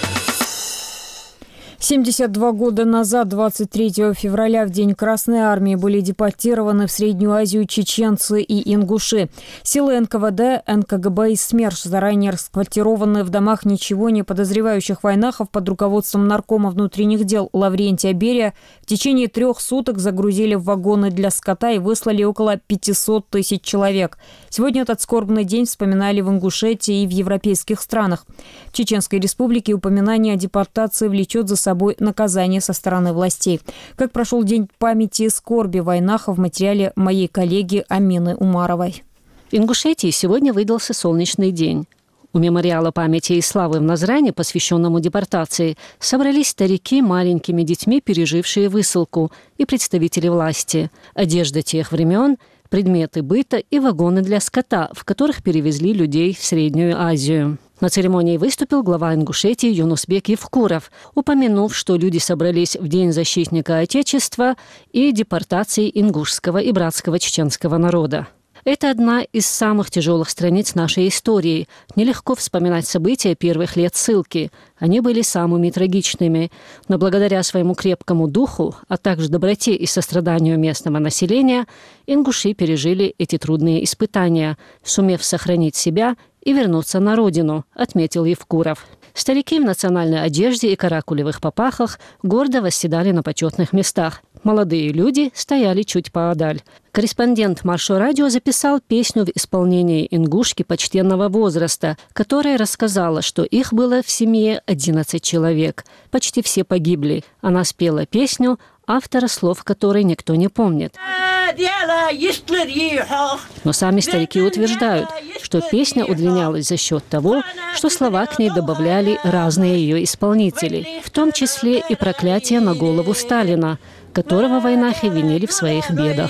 72 года назад, 23 февраля, в День Красной Армии, были депортированы в Среднюю Азию чеченцы и ингуши. Силы НКВД, НКГБ и СМЕРШ, заранее расквартированные в домах ничего не подозревающих войнахов под руководством наркома внутренних дел Лаврентия Берия, в течение 3 суток загрузили в вагоны для скота и выслали около 500 тысяч человек. Сегодня этот скорбный день вспоминали в Ингушетии и в европейских странах. В Чеченской республике упоминание о депортации влечет за собой наказание со стороны властей. Как прошел День памяти и скорби войнаха, в материале моей коллеги Амины Умаровой. В Ингушетии сегодня выдался солнечный день. У мемориала памяти и славы в Назране, посвященному депортации, собрались старики маленькими детьми, пережившие высылку, и представители власти. Одежда тех времен, предметы быта и вагоны для скота, в которых перевезли людей в Среднюю Азию. На церемонии выступил глава Ингушетии Юнусбек Евкуров, упомянув, что люди собрались в День защитника Отечества и депортации ингушского и братского чеченского народа. Это одна из самых тяжелых страниц нашей истории. Нелегко вспоминать события первых лет ссылки. Они были самыми трагичными. Но благодаря своему крепкому духу, а также доброте и состраданию местного населения, ингуши пережили эти трудные испытания, сумев сохранить себя и вернуться на родину, отметил Евкуров. Старики в национальной одежде и каракулевых папахах гордо восседали на почетных местах. Молодые люди стояли чуть поодаль. Корреспондент Маршо Радио записал песню в исполнении ингушки почтенного возраста, которая рассказала, что их было в семье 11 человек. Почти все погибли. Она спела песню, автора слов которой никто не помнит. Но сами старики утверждают, что песня удлинялась за счет того, что слова к ней добавляли разные ее исполнители, в том числе и проклятие на голову Сталина, которого войнахи винили в своих бедах.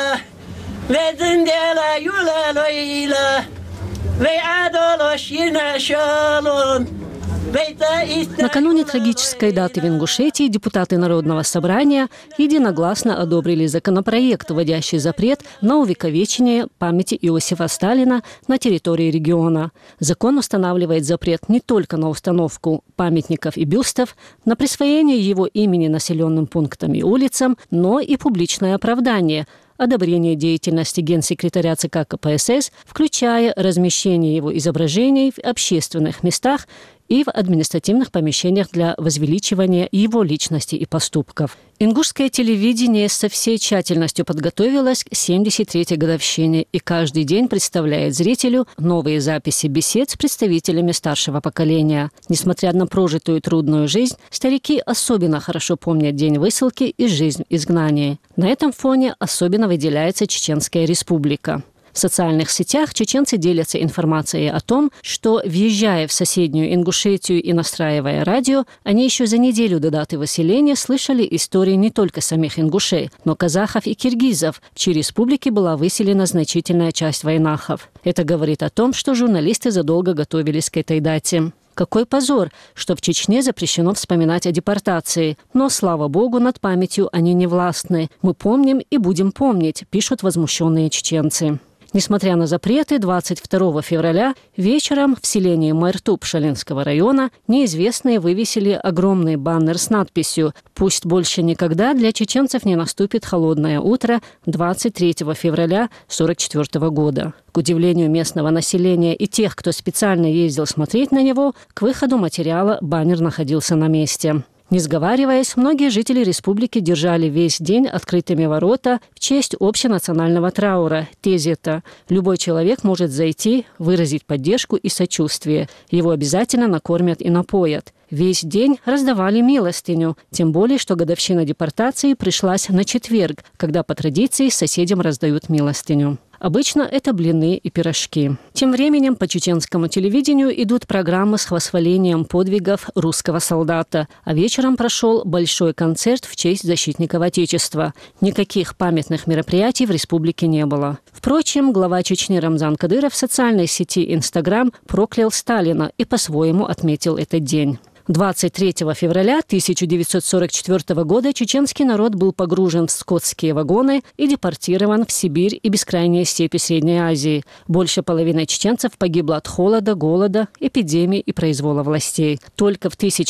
Накануне трагической даты в Ингушетии депутаты Народного собрания единогласно одобрили законопроект, вводящий запрет на увековечение памяти Иосифа Сталина на территории региона. Закон устанавливает запрет не только на установку памятников и бюстов, на присвоение его имени населенным пунктам и улицам, но и публичное оправдание – одобрение деятельности генсекретаря ЦК КПСС, включая размещение его изображений в общественных местах и в административных помещениях для возвеличивания его личности и поступков. Ингушское телевидение со всей тщательностью подготовилось к 73-й годовщине и каждый день представляет зрителю новые записи бесед с представителями старшего поколения. Несмотря на прожитую трудную жизнь, старики особенно хорошо помнят день высылки и жизнь в изгнании. На этом фоне особенно выделяется Чеченская республика. В социальных сетях чеченцы делятся информацией о том, что, въезжая в соседнюю Ингушетию и настраивая радио, они еще за неделю до даты выселения слышали истории не только самих ингушей, но казахов и киргизов, в чьей республике была выселена значительная часть войнахов. Это говорит о том, что журналисты задолго готовились к этой дате. Какой позор, что в Чечне запрещено вспоминать о депортации. Но, слава богу, над памятью они не властны. Мы помним и будем помнить, пишут возмущенные чеченцы. Несмотря на запреты, 22 февраля вечером в селении Майртуб Шалинского района неизвестные вывесили огромный баннер с надписью «Пусть больше никогда для чеченцев не наступит холодное утро 23 февраля 1944 года». К удивлению местного населения и тех, кто специально ездил смотреть на него, к выходу материала баннер находился на месте. Не сговариваясь, многие жители республики держали весь день открытыми ворота в честь общенационального траура – Тезета. Любой человек может зайти, выразить поддержку и сочувствие. Его обязательно накормят и напоят. Весь день раздавали милостыню, тем более, что годовщина депортации пришлась на четверг, когда по традиции соседям раздают милостыню. Обычно это блины и пирожки. Тем временем по чеченскому телевидению идут программы с восхвалением подвигов русского солдата, а вечером прошел большой концерт в честь защитников Отечества. Никаких памятных мероприятий в республике не было. Впрочем, глава Чечни Рамзан Кадыров в социальной сети Инстаграм проклял Сталина и по-своему отметил этот день. 23 февраля 1944 года чеченский народ был погружен в скотские вагоны и депортирован в Сибирь и бескрайние степи Средней Азии. Больше половины чеченцев погибло от холода, голода, эпидемий и произвола властей. Только в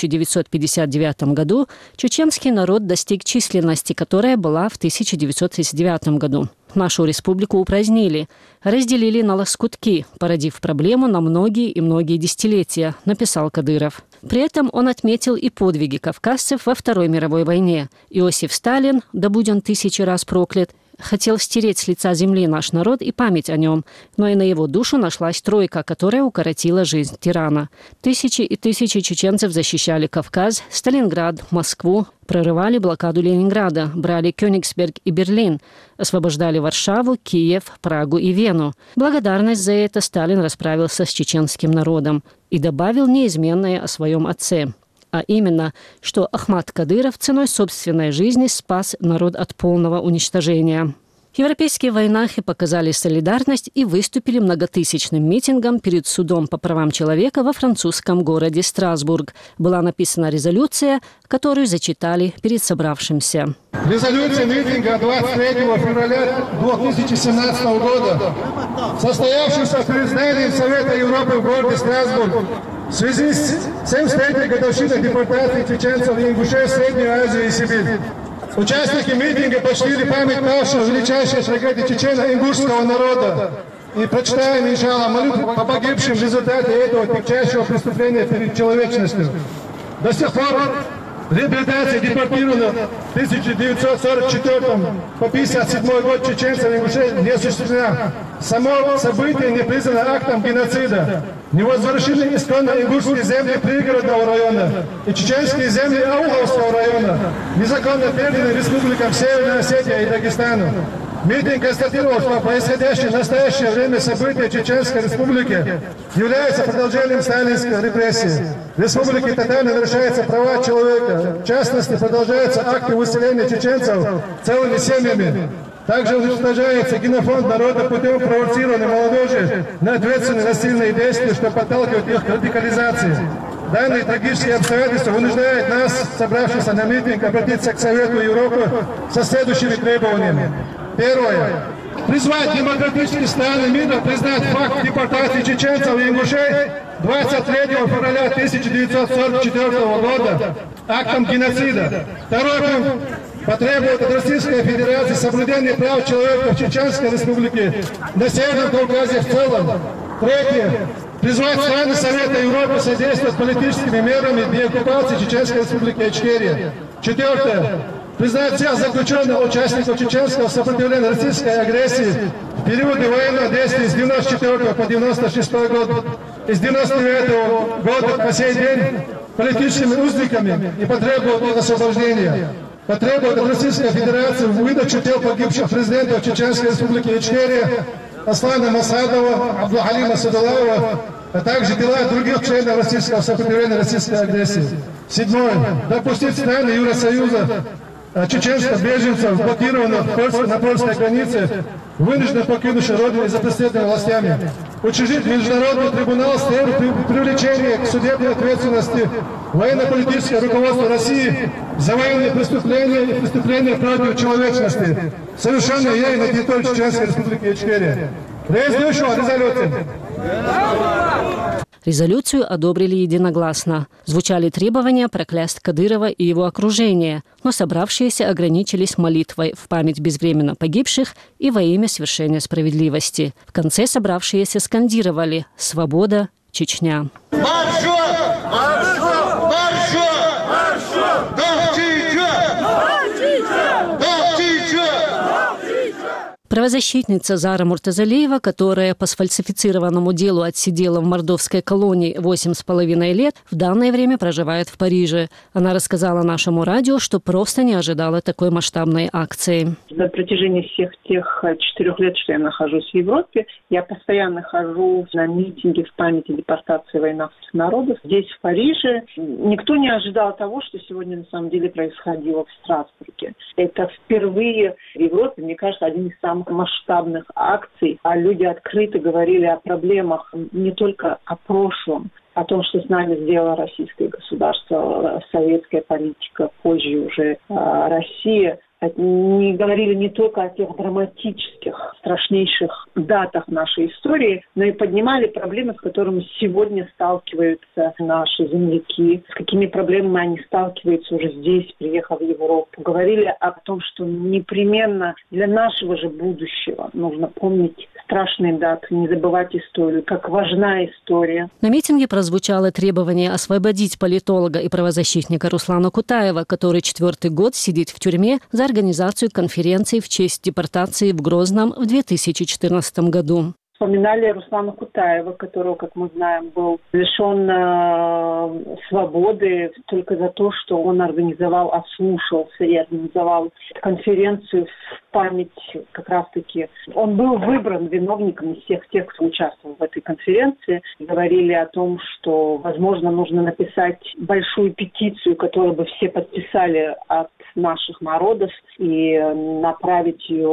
1959 году чеченский народ достиг численности, которая была в 1939 году. Нашу республику упразднили, разделили на лоскутки, породив проблему на многие и многие десятилетия, написал Кадыров. При этом он отметил и подвиги кавказцев во Второй мировой войне. Иосиф Сталин, да будь он 1000 раз проклят, хотел стереть с лица земли наш народ и память о нем, но и на его душу нашлась тройка, которая укоротила жизнь тирана. Тысячи и тысячи чеченцев защищали Кавказ, Сталинград, Москву, прорывали блокаду Ленинграда, брали Кёнигсберг и Берлин, освобождали Варшаву, Киев, Прагу и Вену. Благодарность за это Сталин расправился с чеченским народом и добавил неизменное о своем отце. А именно, что Ахмад Кадыров ценой собственной жизни спас народ от полного уничтожения. Европейские войнахи показали солидарность и выступили многотысячным митингом перед судом по правам человека во французском городе Страсбург. Была написана резолюция, которую зачитали перед собравшимся. Резолюция митинга 23 февраля 2017 года, состоявшегося перед зданием Совета Европы в городе Страсбург, в связи с 73-й годовщиной депортации чеченцев и ингушей в Среднюю Азию и Сибирь. Участники митинга почтили память павших в величайшей трагедии чечено-ингушского народа и прочитаем, иншаллах, молитву по погибшим в результате этого тягчайшего преступления перед человечностью. До сих пор реабилитация депортированных в 1944 по 1957 год чеченцев и ингушей не осуществлена. Само событие не признано актом геноцида. Не возвращены исконно ингушские земли пригородного района и чеченские земли Ауховского района, незаконно переданы республикам Северной Осетии и Дагестану. Митинг констатировал, что происходящее в настоящее время события Чеченской Республики являются продолжением сталинской репрессии. В республике тотально нарушаются права человека. В частности, продолжаются акты выселения чеченцев целыми семьями. Также уничтожается генофонд народа путем провоцирования молодежи на ответственные насильные действия, что подталкивает их к радикализации. Данные трагические обстоятельства вынуждают нас, собравшихся на митинг, обратиться к Совету Европы со следующими требованиями. Первое. Призвать демократические страны мира признать факт депортации чеченцев и ингушей 23 февраля 1944 года актом геноцида. Второй пункт. Потребует от Российской Федерации соблюдения прав человека в Чеченской Республике, на Северном Кавказе в целом. Третье. Призвать страны Совета Европы содействовать политическими мерами деоккупации Чеченской Республики Ичкерия. Четвертое. Признать всех заключенных участников чеченского сопротивления российской агрессии в периоды военных действий с 94 по 96 год и с 99 года по сей день политическими узниками и потребовать их освобождения. Потребует от Российской Федерации выдачу тел погибших президентов Чеченской Республики Ичкерия Аслана Масадова, Абдулхалима Садулаева, а также дела других членов российского сопротивления российской агрессии. Седьмое. Допустить страны Евросоюза чеченских беженцев, блокированных на польской границе, вынужденно покинувших родину из-за преследования властями. Учредить международный трибунал с целью привлечения к судебной ответственности военно-политическое руководство России за военные преступления и преступления против человечности, совершенные ею на территории Чеченской Республики Ичкерия. Резолюцию одобрили единогласно. Звучали требования проклясть Кадырова и его окружение, но собравшиеся ограничились молитвой в память безвременно погибших и во имя свершения справедливости. В конце собравшиеся скандировали «Свобода, Чечня». Правозащитница Зара Муртазалиева, которая по сфальсифицированному делу отсидела в мордовской колонии 8,5 лет, в данное время проживает в Париже. Она рассказала нашему радио, что просто не ожидала такой масштабной акции. На протяжении всех тех 4 лет, что я нахожусь в Европе, я постоянно хожу на митинги в памяти депортации войнавских народов. Здесь, в Париже, никто не ожидал того, что сегодня на самом деле происходило в Страсбурге. Это впервые в Европе, мне кажется, один из самых масштабных акций, а люди открыто говорили о проблемах, не только о прошлом, о том, что с нами сделало российское государство, советская политика, позже уже Россия. Не говорили не только о тех драматических, страшнейших датах нашей истории, но и поднимали проблемы, с которыми сегодня сталкиваются наши земляки, с какими проблемами они сталкиваются уже здесь, приехав в Европу. Говорили о том, что непременно для нашего же будущего нужно помнить страшные даты, не забывать историю, как важна история. На митинге прозвучало требование освободить политолога и правозащитника Руслана Кутаева, который 4-й год сидит в тюрьме за организацию конференции в честь депортации в Грозном в 2014 году. Вспоминали Руслана Кутаева, которого, как мы знаем, был лишен свободы только за то, что он ослушался и организовал конференцию в память как раз-таки. Он был выбран виновником из всех тех, кто участвовал в этой конференции. Говорили о том, что, возможно, нужно написать большую петицию, которую бы все подписали от наших народов, и направить ее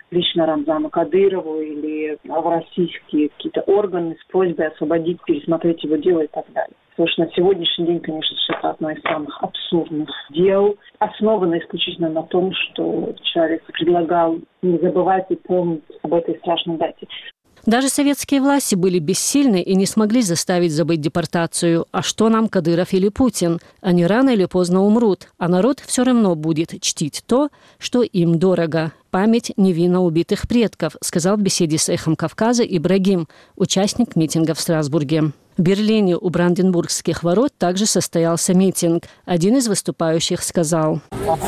лично Рамзану Кадырову или в российские какие-то органы с просьбой освободить, пересмотреть его дело и так далее. Потому что на сегодняшний день, конечно, это одно из самых абсурдных дел, основано исключительно на том, что человек предлагал не забывать и помнить об этой страшной дате. Даже советские власти были бессильны и не смогли заставить забыть депортацию. А что нам Кадыров или Путин? Они рано или поздно умрут, а народ все равно будет чтить то, что им дорого. Память невинно убитых предков, сказал в беседе с «Эхом Кавказа» Ибрагим, участник митинга в Страсбурге. В Берлине у Бранденбургских ворот также состоялся митинг. Один из выступающих сказал: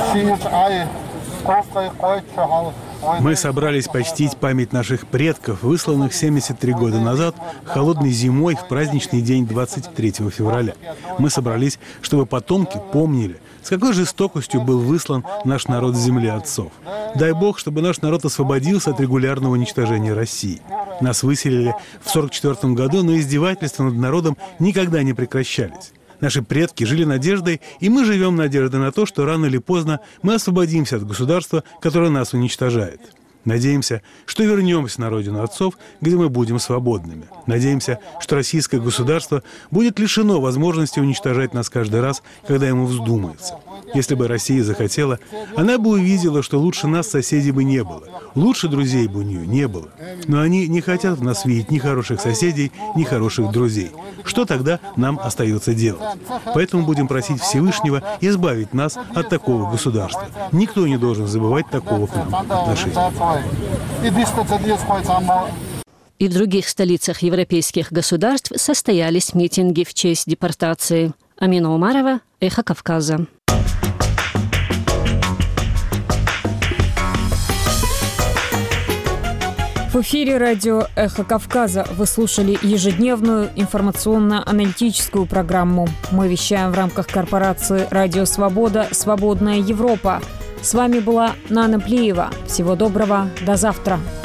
«Мы собрались почтить память наших предков, высланных 73 года назад, холодной зимой в праздничный день 23 февраля. Мы собрались, чтобы потомки помнили, с какой жестокостью был выслан наш народ с земли отцов. Дай Бог, чтобы наш народ освободился от регулярного уничтожения России. Нас выселили в 1944 году, но издевательства над народом никогда не прекращались. Наши предки жили надеждой, и мы живем надеждой на то, что рано или поздно мы освободимся от государства, которое нас уничтожает. Надеемся, что вернемся на родину отцов, где мы будем свободными. Надеемся, что российское государство будет лишено возможности уничтожать нас каждый раз, когда ему вздумается. Если бы Россия захотела, она бы увидела, что лучше нас соседей бы не было. Лучше друзей бы у нее не было. Но они не хотят в нас видеть ни хороших соседей, ни хороших друзей. Что тогда нам остается делать? Поэтому будем просить Всевышнего избавить нас от такого государства. Никто не должен забывать такого к нам отношения. И в других столицах европейских государств состоялись митинги в честь депортации. Амина Умарова, «Эхо Кавказа». В эфире радио «Эхо Кавказа» вы слушали ежедневную информационно-аналитическую программу. Мы вещаем в рамках корпорации «Радио Свобода. Свободная Европа». С вами была Нана Плиева. Всего доброго. До завтра.